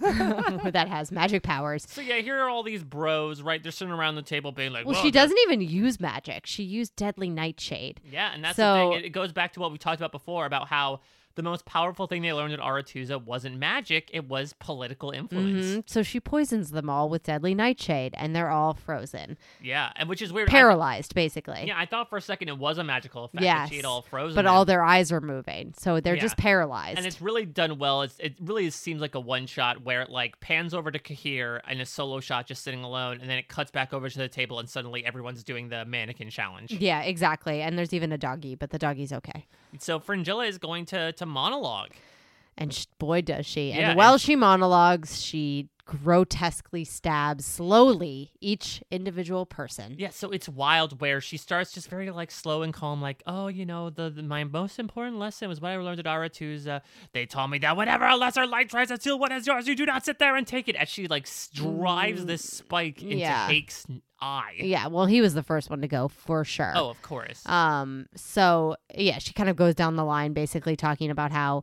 that has magic powers. So yeah, here are all these bros, right? They're sitting around the table being like, Well, "Whoa, she the-" doesn't even use magic. She used deadly nightshade. Yeah, and that's So- the thing. It, it goes back to what we talked about before about how the most powerful thing they learned at Aretuza wasn't magic; it was political influence. Mhm. So she poisons them all with deadly nightshade, and they're all frozen, Yeah, and which is weird. I- paralyzed, basically. yeah, I thought for a second it was a magical effect. Yes, that she had all frozen, but them. all their eyes are moving, so they're Yeah. just paralyzed. And it's really done well. It's, it really seems like a one shot where it like pans over to Kahir in a solo shot just sitting alone, and then it cuts back over to the table, and suddenly everyone's doing the mannequin challenge. Yeah, exactly. And there's even a doggy, but the doggy's okay. So Fringilla is going to to monologue. And sh- boy, does she. Yeah, and while and- she monologues, she grotesquely stabs slowly each individual person. Yeah, so it's wild where she starts just very like slow and calm, like, oh, you know, the, the my most important lesson was what I learned at Aretuza. They taught me that whenever a lesser light tries to steal what is yours, you do not sit there and take it. As she like drives this spike into Yeah. Hake's eye. Yeah, well, he was the first one to go for sure. Oh, of course. Um, so yeah, she kind of goes down the line, basically talking about how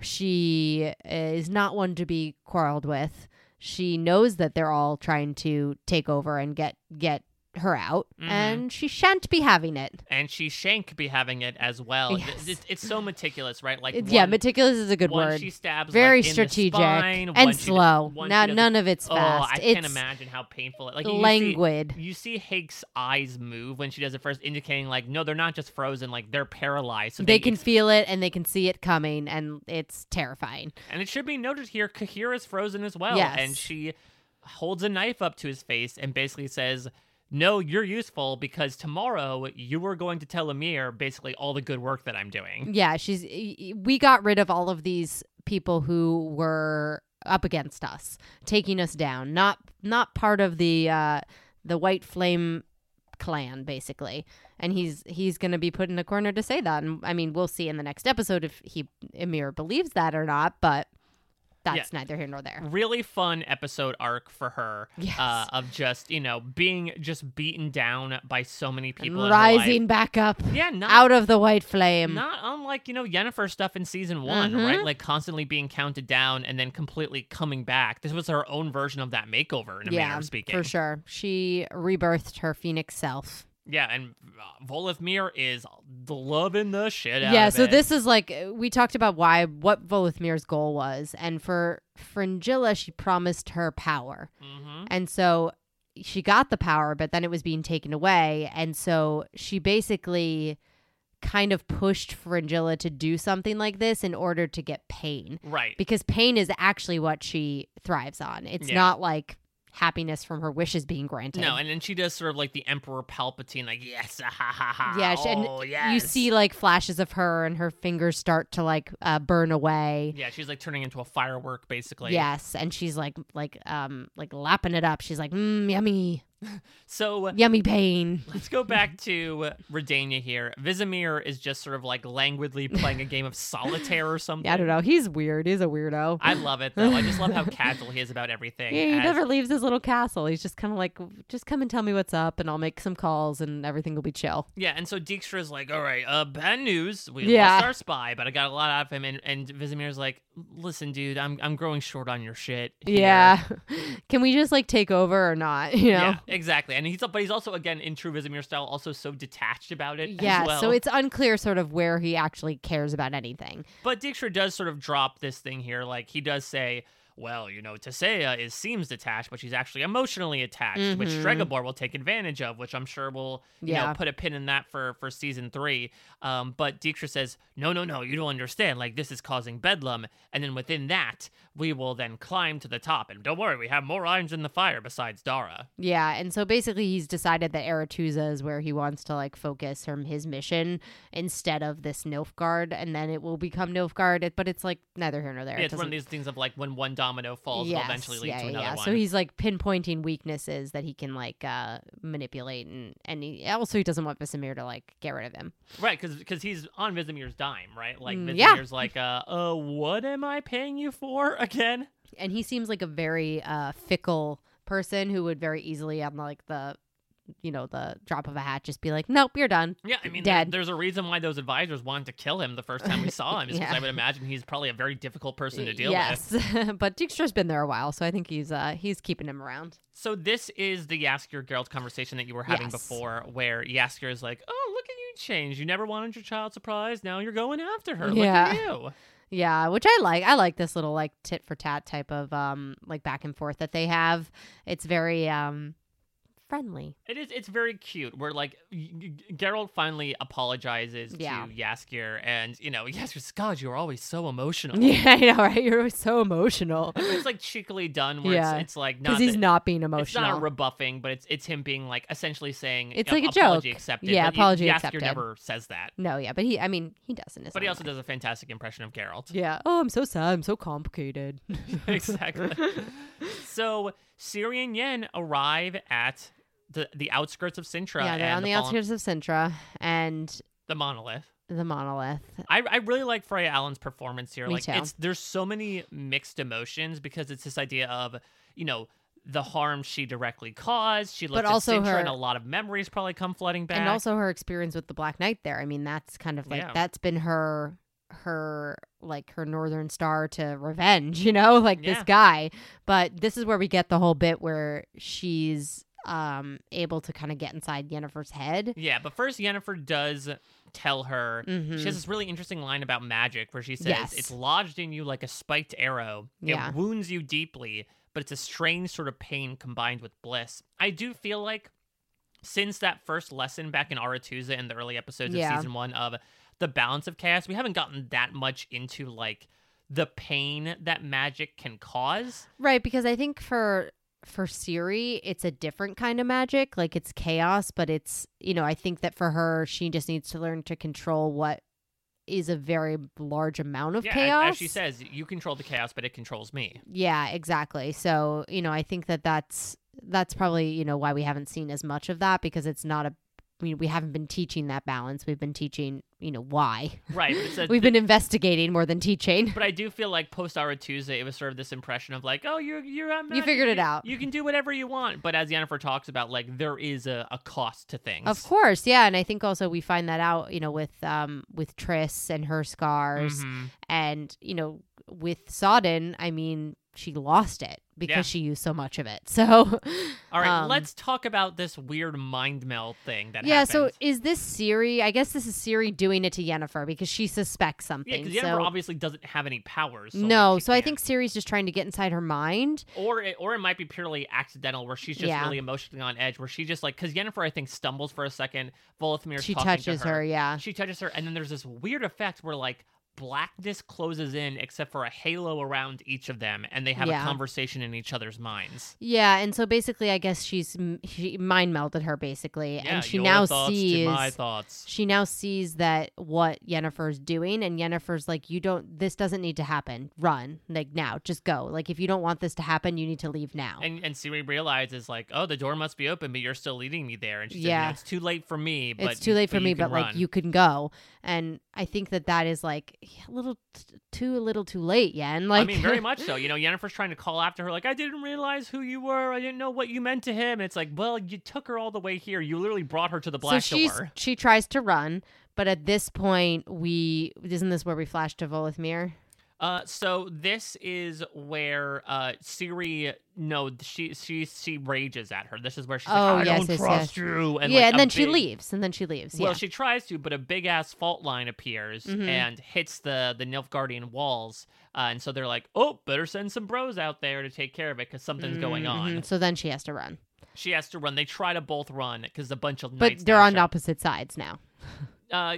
she is not one to be quarreled with. She knows that they're all trying to take over and get get her out, Mhm. and she shan't be having it. And she shank be having it as well. Yes. It's, it's so meticulous, right? Like It's- one, yeah, meticulous is a good one word. She stabs Very like, in strategic the spine, and one she- slow. one she Now, does- none of it's Oh, fast. I can't It's imagine how painful it. Like you languid. See, you see Hake's eyes move when she does it first, indicating like no, they're not just frozen, like they're paralyzed. So they they can feel it and they can see it coming, and it's terrifying. And it should be noted here, Kahira's frozen as well. Yes. And she holds a knife up to his face and basically says, no, you're useful because tomorrow you are going to tell Amir basically all the good work that I'm doing. Yeah, she's. We got rid of all of these people who were up against us, taking us down. Not not part of the uh, the White Flame clan, basically. And he's he's going to be put in a corner to say that. And I mean, we'll see in the next episode if he Amir believes that or not. But that's Yeah. neither here nor there. Really fun episode arc for her. Yes. Uh, of just, you know, being just beaten down by so many people. And in her rising life. back up. Yeah, not, out of the White Flame. Not unlike, you know, Yennefer stuff in season one, Mhm. right? Like constantly being counted down and then completely coming back. This was her own version of that makeover, in a yeah, manner of speaking. for sure. She rebirthed her phoenix self. Yeah, and uh, Volithmir is loving the shit out Yeah, of so it. this is like we talked about why what Volithmir's goal was, and for Fringilla, she promised her power, Mhm. and so she got the power, but then it was being taken away, and so she basically kind of pushed Fringilla to do something like this in order to get pain, Right. Because pain is actually what she thrives on. It's Yeah. not like happiness from her wishes being granted. No, and then she does sort of like the Emperor Palpatine, like, yes, ha ha ha. Yeah, she- oh, and yes. you see like flashes of her, and her fingers start to like uh, burn away. Yeah, she's like turning into a firework, basically. Yes, and she's like like um like lapping it up. She's like, mmm, yummy, So yummy pain. let's go back to Redania here. Vizimir is just sort of like languidly playing a game of solitaire or something. Yeah, I don't know. He's weird. He's a weirdo. I love it though. I just love how casual he is about everything. Yeah, he as- never leaves his little castle. He's just kind of like, just come and tell me what's up, and I'll make some calls, and everything will be chill. Yeah, and so Dijkstra's like, all right, uh, bad news. We Yeah. lost our spy, but I got a lot out of him. And, and Vizimir's like, listen, dude, I'm I'm growing short on your shit here." Yeah. Can we just like take over or not? You know? Yeah, exactly. And he's but he's also, again, in true Vizimir style, also so detached about it Yeah, as well. so it's unclear sort of where he actually cares about anything. But Dijkstra does sort of drop this thing here. Like, he does say, well, you know, Tisea is seems detached, but she's actually emotionally attached, which Mhm. Stregobor will take advantage of, which I'm sure will, you Yeah. know, put a pin in that for, for season three. Um, but Dijkstra says, no, no, no, you don't understand. Like, this is causing bedlam. And then within that, we will then climb to the top. And don't worry, we have more irons in the fire besides Dara. Yeah, and so basically he's decided that Aretuza is where he wants to like focus from his mission instead of this Nilfgaard, and then it will become Nilfgaard. It, but it's like neither here nor there. Yeah, It it's one of doesn't- these things of like when one domino falls, Yes, it'll eventually lead yeah, to yeah, another yeah. one. So he's like pinpointing weaknesses that he can like uh, manipulate, and and he, also he doesn't want Vesemir to like get rid of him. Right, because he's on Vizimir's dime, right? Like, Mm, yeah. Vizimir's like, uh, uh, what am I paying you for again? And he seems like a very uh, fickle person who would very easily on like the, you know, the drop of a hat just be like, nope, you're done. Yeah, I mean, there- dead. there's a reason why those advisors wanted to kill him the first time we saw him. Is because Yeah. I would imagine he's probably a very difficult person to deal yes. with. But Dijkstra's been there a while, so I think he's uh, he's keeping him around. So this is the Yasker Geralt conversation that you were having Yes. before, where Yasker is like, oh, look at you change. You never wanted your child surprised. Now you're going after her. Yeah. Look at you. Yeah, which I like. I like this little like tit for tat type of um like back and forth that they have. It's very um friendly. It is. It's very cute. Where like y- y- Geralt finally apologizes Yeah. to Jaskier, and you know Jaskier says, "God, you're always so emotional." Yeah, I know, right? You're so emotional. And it's like cheekily done, where Yeah. it's, it's like Because not he's that- not being It's emotional. not a rebuffing, but it's it's him being like essentially saying It's "A- like a apology joke. accepted. Yeah, but apology Jaskier accepted. never says that. No, yeah, but he, I mean, he does in his But he own also way. does a fantastic impression of Geralt. Yeah. Oh, I'm so sad. I'm so complicated. Exactly. So Ciri and Yen arrive at the the outskirts of Sintra. Yeah, they're and on the, fallen- outskirts of Sintra and the monolith. the monolith. I, I really like Freya Allen's performance here. Me like too. it's there's so many mixed emotions because it's this idea of, you know, the harm she directly caused. She looks But also at Sintra her- and a lot of memories probably come flooding back. And also her experience with the Black Knight there. I mean, that's kind of like, Yeah. that's been her, her, like her Northern Star to revenge, you know, like Yeah. this guy. But this is where we get the whole bit where she's um able to kind of get inside Yennefer's head. Yeah, but first Yennefer does tell her, Mhm. she has this really interesting line about magic where she says, Yes. it's lodged in you like a spiked arrow. Yeah. It wounds you deeply, but it's a strange sort of pain combined with bliss. I do feel like since that first lesson back in Aretuza in the early episodes Yeah. of season one of the balance of chaos, we haven't gotten that much into like the pain that magic can cause. Right, because I think for for Ciri, it's a different kind of magic. Like it's chaos, but it's, you know, I think that for her, she just needs to learn to control what is a very large amount of yeah, chaos. as, as she says, you control the chaos, but it controls me. Yeah, exactly. So, you know, I think that that's that's probably, you know, why we haven't seen as much of that, because it's not a we we haven't been teaching that balance. We've been teaching, you know, why. Right. But it's a, We've been investigating more than teaching. But I do feel like post Aretuza, it was sort of this impression of like, oh, you're you're at You figured it out. You can do whatever you want. But as Yennefer talks about, like there is a, a cost to things. Of course, yeah, and I think also we find that out, you know, with um with Triss and her scars, Mhm. and you know, with Sodden, I mean, she lost it because Yeah. she used so much of it. So, All right, um, let's talk about this weird mind meld thing that yeah. happened. So is this Ciri? I guess this is Ciri doing it to Yennefer because she suspects Yeah, something. because Yennefer so obviously doesn't have any powers. So no, like, she so I can't. think Ciri's just trying to get inside her mind. Or it, or it might be purely accidental, where she's just Yeah. really emotionally on edge, where she just like, because Yennefer I think stumbles for a second. Volothimir's She talking touches to her. her, yeah. She touches her, and then there's this weird effect where like blackness closes in, except for a halo around each of them, and they have Yeah. a conversation in each other's minds. Yeah, and so basically, I guess she's she mind melded her basically, Yeah, and she your now thoughts to sees my thoughts. She now sees that what Yennefer's doing, and Yennefer's like, "You don't. This doesn't need to happen. Run, like now. Just go. Like if you don't want this to happen, you need to leave now." And and Ciri realizes like, oh, the door must be open, but you're still leading me there. And she says, Yeah. "No, it's too late for me. But it's too late for you me, can but like run." you can go. And I think that that is like a little t- too a little too late, Yen. Like I mean, very much so. You know, Yennefer's trying to call after her, like, I didn't realize who you were. I didn't know what you meant to him. And it's like, well, you took her all the way here. You literally brought her to the black so she's door. she tries to run, but at this point, we isn't this where we flash to Volithmir? Uh, so this is where uh Ciri, no, she she she rages at her. This is where she's Oh like, I yes, don't yes, trust yes. you. And yeah, like, and a then she big- leaves, and then she leaves. Well, yeah. she tries to, but a big ass fault line appears Mhm. and hits the the Nilfgaardian walls, uh, and so they're like, "Oh, better send some bros out there to take care of it because something's going on." Mhm. So then she has to run, She has to run. They try to both run because a bunch of but knights they're now on show- opposite sides now Uh,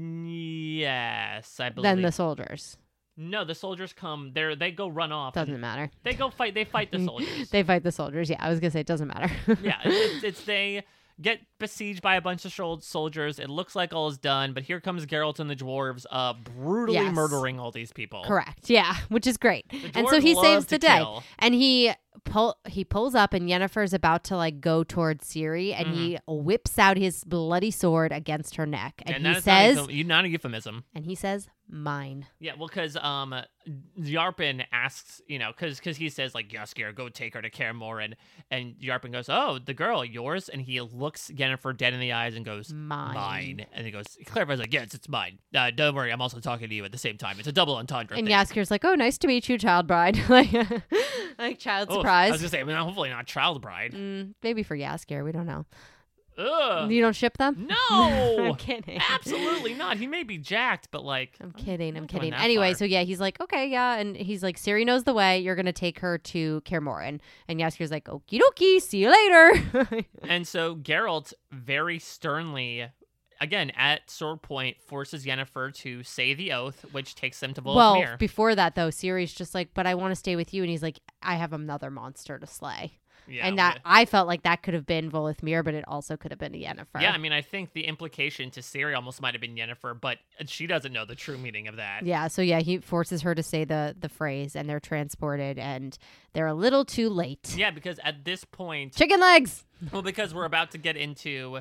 yes, I believe. than the soldiers. No, the soldiers come. They they go run off. Doesn't and matter. They go fight. They fight the soldiers. They fight the soldiers. Yeah, I was gonna say it doesn't matter. yeah, it's, it's they get besieged by a bunch of shol- soldiers. It looks like all is done, but here comes Geralt and the dwarves, uh, brutally Yes. murdering all these people. Correct. Yeah, which is great. And so dwarves he love saves to the day, kill. and he pull he pulls up, and Yennefer's about to like go towards Ciri, and he whips out his bloody sword against her neck, and, And he that is says, not, a, euphem- not a euphemism. and he says, "Mine." Yeah, well, because um, Yarpen asks, you know, because because he says like, Jaskier, go take her to Kaer Morhen, and Yarpen goes, oh, the girl, yours, and he looks Yennefer dead in the eyes and goes, Mine. mine, and he goes, clarifies like, yes, it's mine. Uh, don't worry, I'm also talking to you at the same time. It's a double entendre. And thing. Jaskier's like, "Oh, nice to meet you, child bride." like, like child Oh, surprise. I was gonna say, I mean, hopefully not child bride. Mm, maybe for Jaskier, we don't know. Ugh. You don't ship them? No. I'm kidding. Absolutely not. He may be jacked, but like. I'm kidding. I'm not going kidding. that Anyway, far. so yeah, he's like, okay, yeah. And he's like, Ciri knows the way. You're going to take her to Kaer Morhen. And Yaskar's like, okie dokie. See you later. And so Geralt very sternly, again, at sword point, forces Yennefer to say the oath, which takes them to Volmir. Well, before that, though, Ciri's just like, but I want to stay with you. And he's like, I have another monster to slay. Yeah, and that but- I felt like that could have been Volmir, but it also could have been Yennefer. Yeah, I mean, I think the implication to Ciri almost might have been Yennefer, but she doesn't know the true meaning of that. Yeah, so yeah, he forces her to say the the phrase, and they're transported, and they're a little too late. Yeah, because at this point... Chicken legs! Well, because we're about to get into...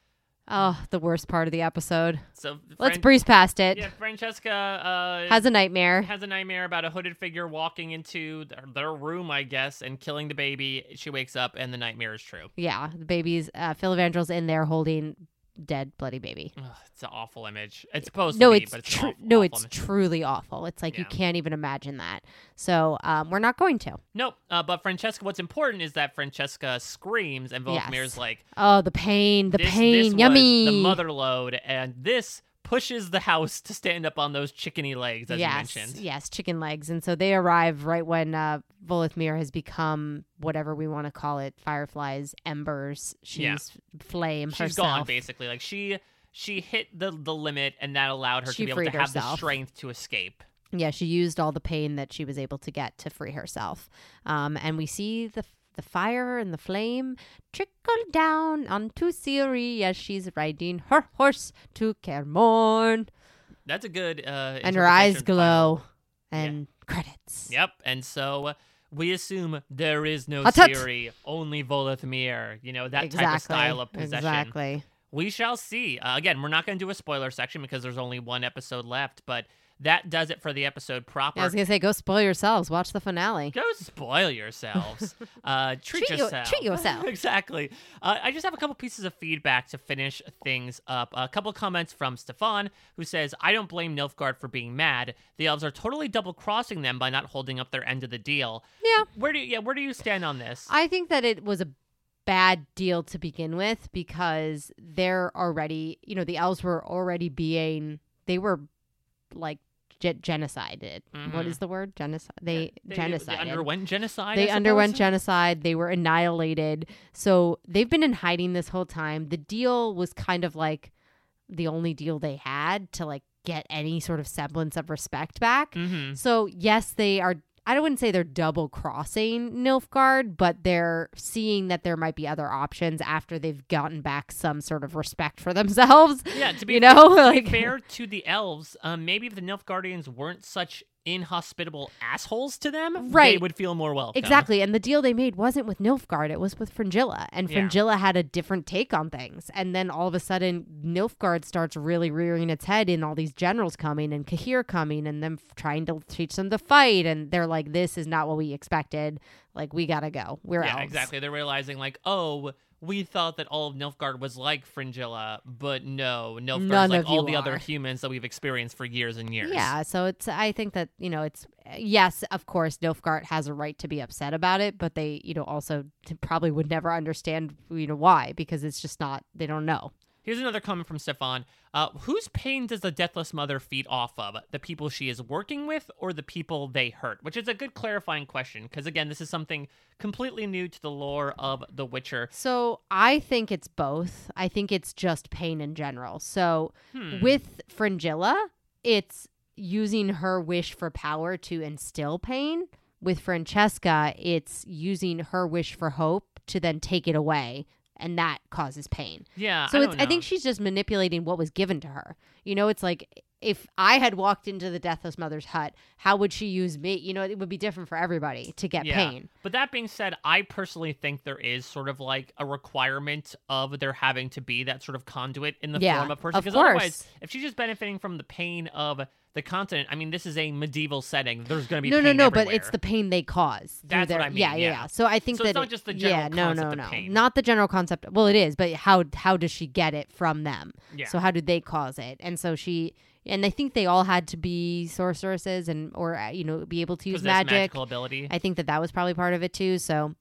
Oh, the worst part of the episode. So Let's Fran- breeze past it. Yeah, Francesca uh, Has a nightmare. Has a nightmare about a hooded figure walking into their, their room, I guess, and killing the baby. She wakes up, and the nightmare is true. Yeah, the baby's uh, Phil Evangel's in there holding dead, bloody baby. Ugh, it's an awful image. It's supposed no, to be, it's but it's tru- an awful, no, awful it's image. truly awful. It's like you Yeah. can't even imagine that. So um, we're not going to. Nope. Uh, but Francesca, what's important is that Francesca screams, and Volmir's Yes. like, Oh, the pain, the this, pain, this yummy. was the mother load, and this pushes the house to stand up on those chickeny legs, as yes, you mentioned. yes, chicken legs. And so they arrive right when uh, Volmir has become whatever we want to call it, Firefly's embers. She's Yeah. flame She's herself. gone, basically. Like, she she hit the, the limit, and that allowed her She to be able to freed have the herself. strength to escape. Yeah, she used all the pain that she was able to get to free herself. Um, and we see the the fire and the flame trickle down onto Ciri as she's riding her horse to Kaer Morhen. That's a good uh And her eyes interpretation. glow. And credits. Yep, and so uh, we assume there is no Hut, hut. Ciri, only Volithmir. You know, that type Exactly. of style of possession. Exactly. We shall see. Uh, again, we're not going to do a spoiler section because there's only one episode left, but that does it for the episode proper. I was going to say, go spoil yourselves. Watch the finale. Go spoil yourselves. Uh, treat, Treat you- yourself. treat yourself. Exactly. Uh, I just have a couple pieces of feedback to finish things up. A couple comments from Stefan, who says, I don't blame Nilfgaard for being mad. The elves are totally double-crossing them by not holding up their end of the deal. Yeah. Where do you, yeah, where do you stand on this? I think that it was a bad deal to begin with because they're already, you know, the elves were already being, they were like ge- genocided. Mhm. What is the word? Genocide. They, They, genocided. they underwent genocide, They I underwent suppose? genocide. They were annihilated. So they've been in hiding this whole time. The deal was kind of like the only deal they had to like get any sort of semblance of respect back. Mhm. So yes, they are. I wouldn't say they're double crossing Nilfgaard, but they're seeing that there might be other options after they've gotten back some sort of respect for themselves. Yeah, to be, you know, fair, to like be fair to the elves, um, maybe if the Nilfgaardians weren't such inhospitable assholes to them, they Right. would feel more welcome. Exactly. And the deal they made wasn't with Nilfgaard, it was with Fringilla. And Yeah. Fringilla had a different take on things. And then all of a sudden, Nilfgaard starts really rearing its head in all these generals coming and Cahir coming and them f- trying to teach them to fight. And they're like, this is not what we expected. Like, we gotta go. We're Yeah, elves. exactly. They're realizing, like, oh, we thought that all of Nilfgaard was like Fringilla, but no, Nilfgaard's None like of all you the other are. humans that we've experienced for years and years. Yeah, so it's. I think that you know, it's yes, of course, Nilfgaard has a right to be upset about it, but they, you know, also t- probably would never understand, you know, why because it's just not. They don't know. Here's another comment from Stefan. Uh, whose pain does the Deathless Mother feed off of? The people she is working with or the people they hurt? Which is a good clarifying question, because again, this is something completely new to the lore of The Witcher. So I think it's both. I think it's just pain in general. So Hmm. with Fringilla, it's using her wish for power to instill pain. With Francesca, it's using her wish for hope to then take it away. And that causes pain. Yeah, So I it's. don't I know. think she's just manipulating what was given to her. You know, it's like if I had walked into the Deathless Mother's hut, how would she use me? You know, it would be different for everybody to get Yeah. pain. But that being said, I personally think there is sort of like a requirement of there having to be that sort of conduit in the Yeah, form of person. of Because course. otherwise, if she's just benefiting from the pain of the continent, I mean, this is a medieval setting. There's going to be no, pain no, no. everywhere. But it's the pain they cause. through That's their, what I mean, Yeah, yeah, yeah. yeah. So I think So that it's not it- just the general yeah, no, concept no, of no, pain. not the general concept. Well, it is, but how how does she get it from them? Yeah. So how did they cause it? And so she. And I think they all had to be sorceresses and or uh, you know be able to use Possess magic. magical ability. I think that that was probably part of it too. So I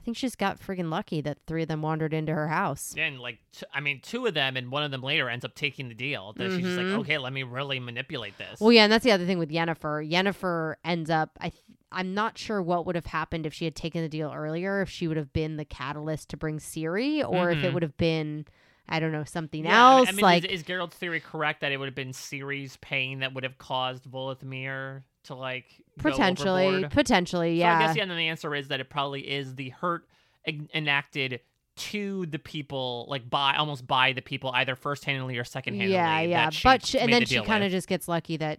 think she just got friggin' lucky that three of them wandered into her house. Yeah, and like, t- I mean, two of them, and one of them later ends up taking the deal. That mm-hmm. she's just like, okay, let me really manipulate this. Well, yeah, and that's the other thing with Yennefer. Yennefer ends up, I th- I'm not sure what would have happened if she had taken the deal earlier, if she would have been the catalyst to bring Ciri, or mm-hmm. if it would have been, I don't know, something yeah, else. I mean, like, is, is Geralt's theory correct that it would have been Ciri's pain that would have caused Volithmir to, like, potentially, go overboard? Potentially, yeah. So I guess, yeah, and then the answer is that it probably is the hurt enacted to the people, like by almost by the people, either first-handedly or second-handedly. Yeah, yeah. She but she, and then the she kind of with. just gets lucky that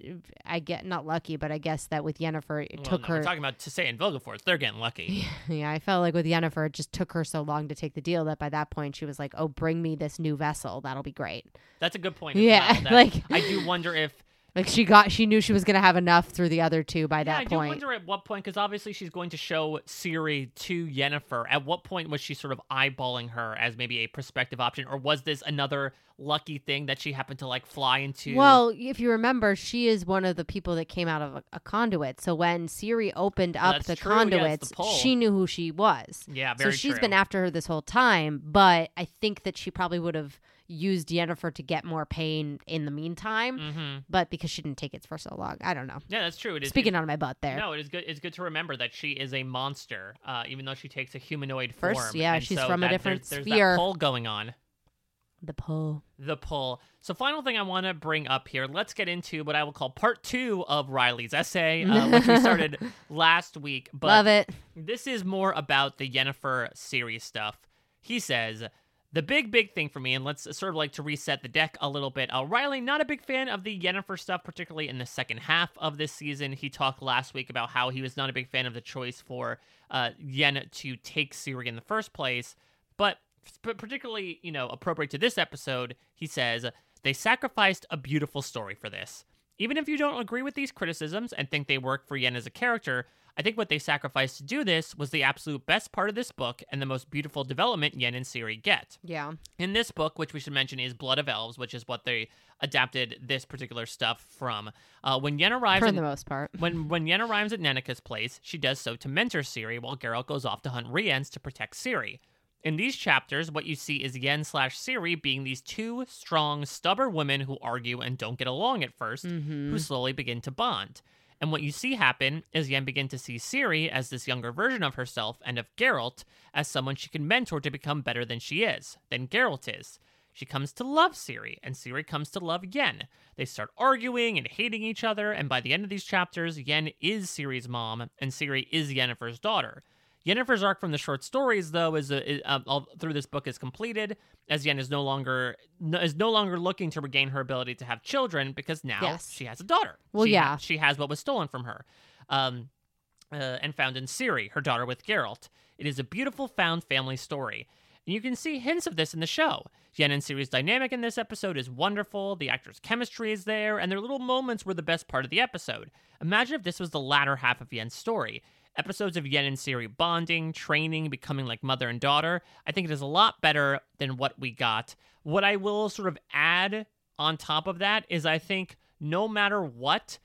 I get not lucky, but I guess that with Yennefer, it well, took no, her. We're talking about Tissaia and Vilgefortz. They're getting lucky. Yeah, I felt like with Yennefer, it just took her so long to take the deal that by that point she was like, "Oh, bring me this new vessel. That'll be great." That's a good point. As yeah, well, that like I do wonder if. Like she got, she knew she was going to have enough through the other two by yeah, that I point. I do wonder at what point, because obviously she's going to show Ciri to Yennefer. At what point was she sort of eyeballing her as maybe a prospective option, or was this another lucky thing that she happened to like fly into? Well, if you remember, she is one of the people that came out of a, a conduit. So when Ciri opened up That's the true. conduits, yeah, the she knew who she was. Yeah, very So she's true. been after her this whole time, but I think that she probably would have used Yennefer to get more pain in the meantime, mm-hmm. but because she didn't take it for so long, I don't know. Yeah, that's true. It is, Speaking it, out of my butt there. No, it is good. It's good to remember that she is a monster, uh, even though she takes a humanoid form. First, yeah, and she's so from a that, different there's, sphere. There's that pull going on. The pull. The pull. So final thing I want to bring up here, let's get into what I will call part two of Riley's essay, uh, which we started last week. But Love it. This is more about the Yennefer series stuff. He says, the big, big thing for me, and let's sort of like to reset the deck a little bit. Uh, Riley, not a big fan of the Yennefer stuff, particularly in the second half of this season. He talked last week about how he was not a big fan of the choice for uh, Yen to take Ciri in the first place. But But particularly, you know, appropriate to this episode, he says, they sacrificed a beautiful story for this. Even if you don't agree with these criticisms and think they work for Yen as a character, I think what they sacrificed to do this was the absolute best part of this book and the most beautiful development Yen and Ciri get. Yeah. In this book, which we should mention is Blood of Elves, which is what they adapted this particular stuff from. Uh, when Yen arrives... For in, the most part. When, when Yen arrives at Nenika's place, she does so to mentor Ciri while Geralt goes off to hunt Rience to protect Ciri. In these chapters, what you see is Yen slash Ciri being these two strong, stubborn women who argue and don't get along at first, mm-hmm. who slowly begin to bond. And what you see happen is Yen begin to see Ciri as this younger version of herself and of Geralt as someone she can mentor to become better than she is, than Geralt is. She comes to love Ciri, and Ciri comes to love Yen. They start arguing and hating each other, and by the end of these chapters, Yen is Ciri's mom, and Ciri is Yennefer's daughter. Yennefer's arc from the short stories, though, is, uh, is uh, all through this book is completed, as Yen is no longer no, is no longer looking to regain her ability to have children because now yes. she has a daughter. Well, she yeah, ha- she has what was stolen from her, um, uh, and found in Ciri, her daughter with Geralt. It is a beautiful found family story, and you can see hints of this in the show. Yen and Ciri's dynamic in this episode is wonderful. The actors' chemistry is there, and their little moments were the best part of the episode. Imagine if this was the latter half of Yen's story. Episodes of Yen and Ciri bonding, training, becoming like mother and daughter. I think it is a lot better than what we got. What I will sort of add on top of that is I think no matter what,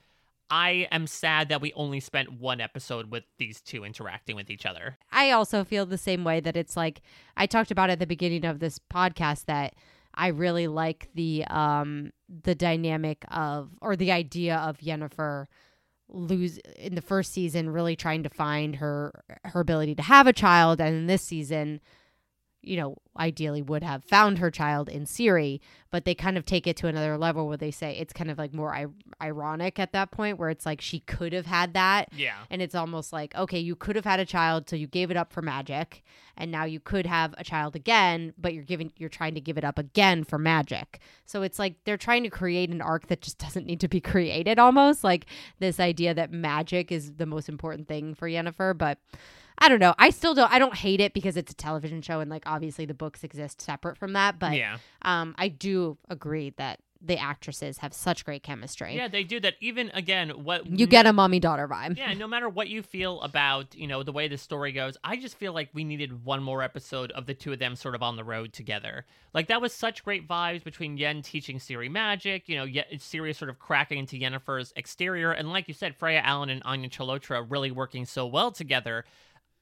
I am sad that we only spent one episode with these two interacting with each other. I also feel the same way, that it's like, I talked about at the beginning of this podcast that I really like the um the dynamic of, or the idea of Yennefer lose in the first season really trying to find her her ability to have a child, and in this season, you know, ideally would have found her child in Ciri, but they kind of take it to another level where they say it's kind of like more I- ironic at that point, where it's like she could have had that. Yeah. And it's almost like, okay, you could have had a child, so you gave it up for magic, and now you could have a child again, but you're giving you're trying to give it up again for magic. So it's like they're trying to create an arc that just doesn't need to be created, almost like this idea that magic is the most important thing for Yennefer, but I don't know. I still don't. I don't hate it because it's a television show, and like obviously the books exist separate from that. But yeah. um, I do agree that the actresses have such great chemistry. Yeah, they do that. Even again, what you get a mommy daughter vibe. Yeah, no matter what you feel about, you know, the way the story goes, I just feel like we needed one more episode of the two of them sort of on the road together. Like that was such great vibes between Yen teaching Ciri magic, you know, Yen, Ciri sort of cracking into Yennefer's exterior, and like you said, Freya Allan and Anya Chalotra really working so well together.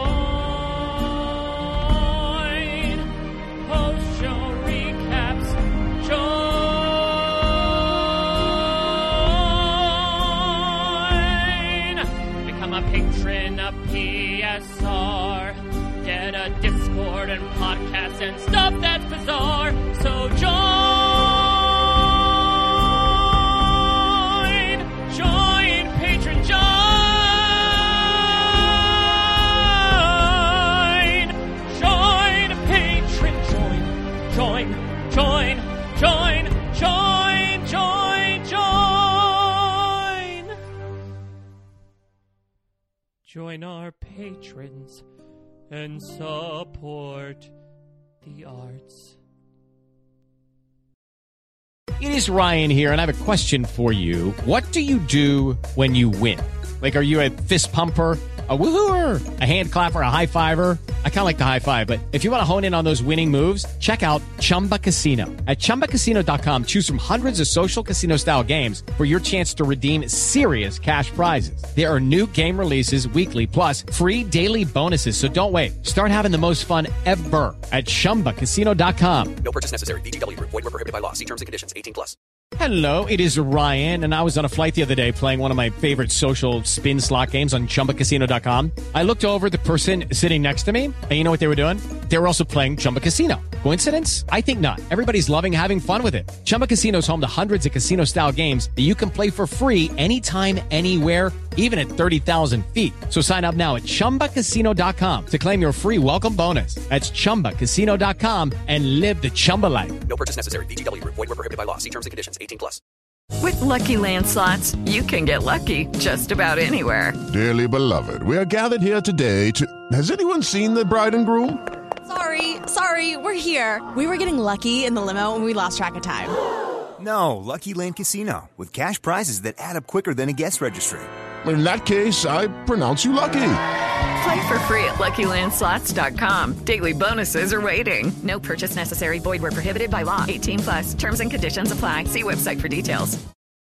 P S R. Get a Discord and podcast and stuff that's bizarre. So join, join, patron, join, join, patron, join, join, join, join, join, join, join. Join our patrons and support the arts. It is Ryan here, and I have a question for you. What do you do when you win? Like, are you a fist pumper, a woohooer, a hand clapper, a high fiver? I kind of like the high five, but if you want to hone in on those winning moves, check out Chumba Casino. At chumba casino dot com, choose from hundreds of social casino-style games for your chance to redeem serious cash prizes. There are new game releases weekly, plus free daily bonuses. So don't wait. Start having the most fun ever at chumba casino dot com. No purchase necessary. V G W Group. Void where prohibited by law. See terms and conditions. eighteen plus. Hello, it is Ryan, and I was on a flight the other day playing one of my favorite social spin slot games on chumba casino dot com. I looked over at the person sitting next to me, and you know what they were doing? They were also playing Chumba Casino. Coincidence? I think not. Everybody's loving having fun with it. Chumba Casino is home to hundreds of casino-style games that you can play for free anytime, anywhere, even at thirty thousand feet. So sign up now at chumba casino dot com to claim your free welcome bonus. That's chumba casino dot com and live the Chumba life. No purchase necessary. V G W Group. Void where prohibited by law. See terms and conditions. eighteen plus. With Lucky Land Slots, you can get lucky just about anywhere. Dearly beloved, we are gathered here today to... Has anyone seen the bride and groom? Sorry, sorry, we're here. We were getting lucky in the limo and we lost track of time. No, Lucky Land Casino, with cash prizes that add up quicker than a guest registry. In that case, I pronounce you lucky. Play for free at lucky land slots dot com. Daily bonuses are waiting. No purchase necessary. Void where prohibited by law. eighteen plus. Terms and conditions apply. See website for details.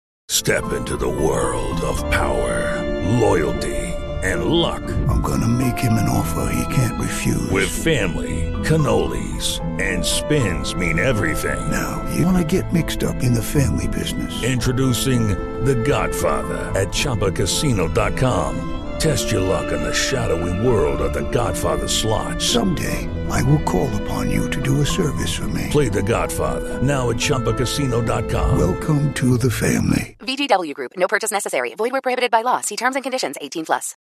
Step into the world of power, loyalty, and luck. I'm gonna make him an offer he can't refuse. With family, cannolis, and spins mean everything. Now, you wanna get mixed up in the family business. Introducing The Godfather at chumba casino dot com. Test your luck in the shadowy world of The Godfather slot. Someday, I will call upon you to do a service for me. Play The Godfather, now at chumba casino dot com. Welcome to the family. V G W Group. No purchase necessary. Void where prohibited by law. See terms and conditions. eighteen plus.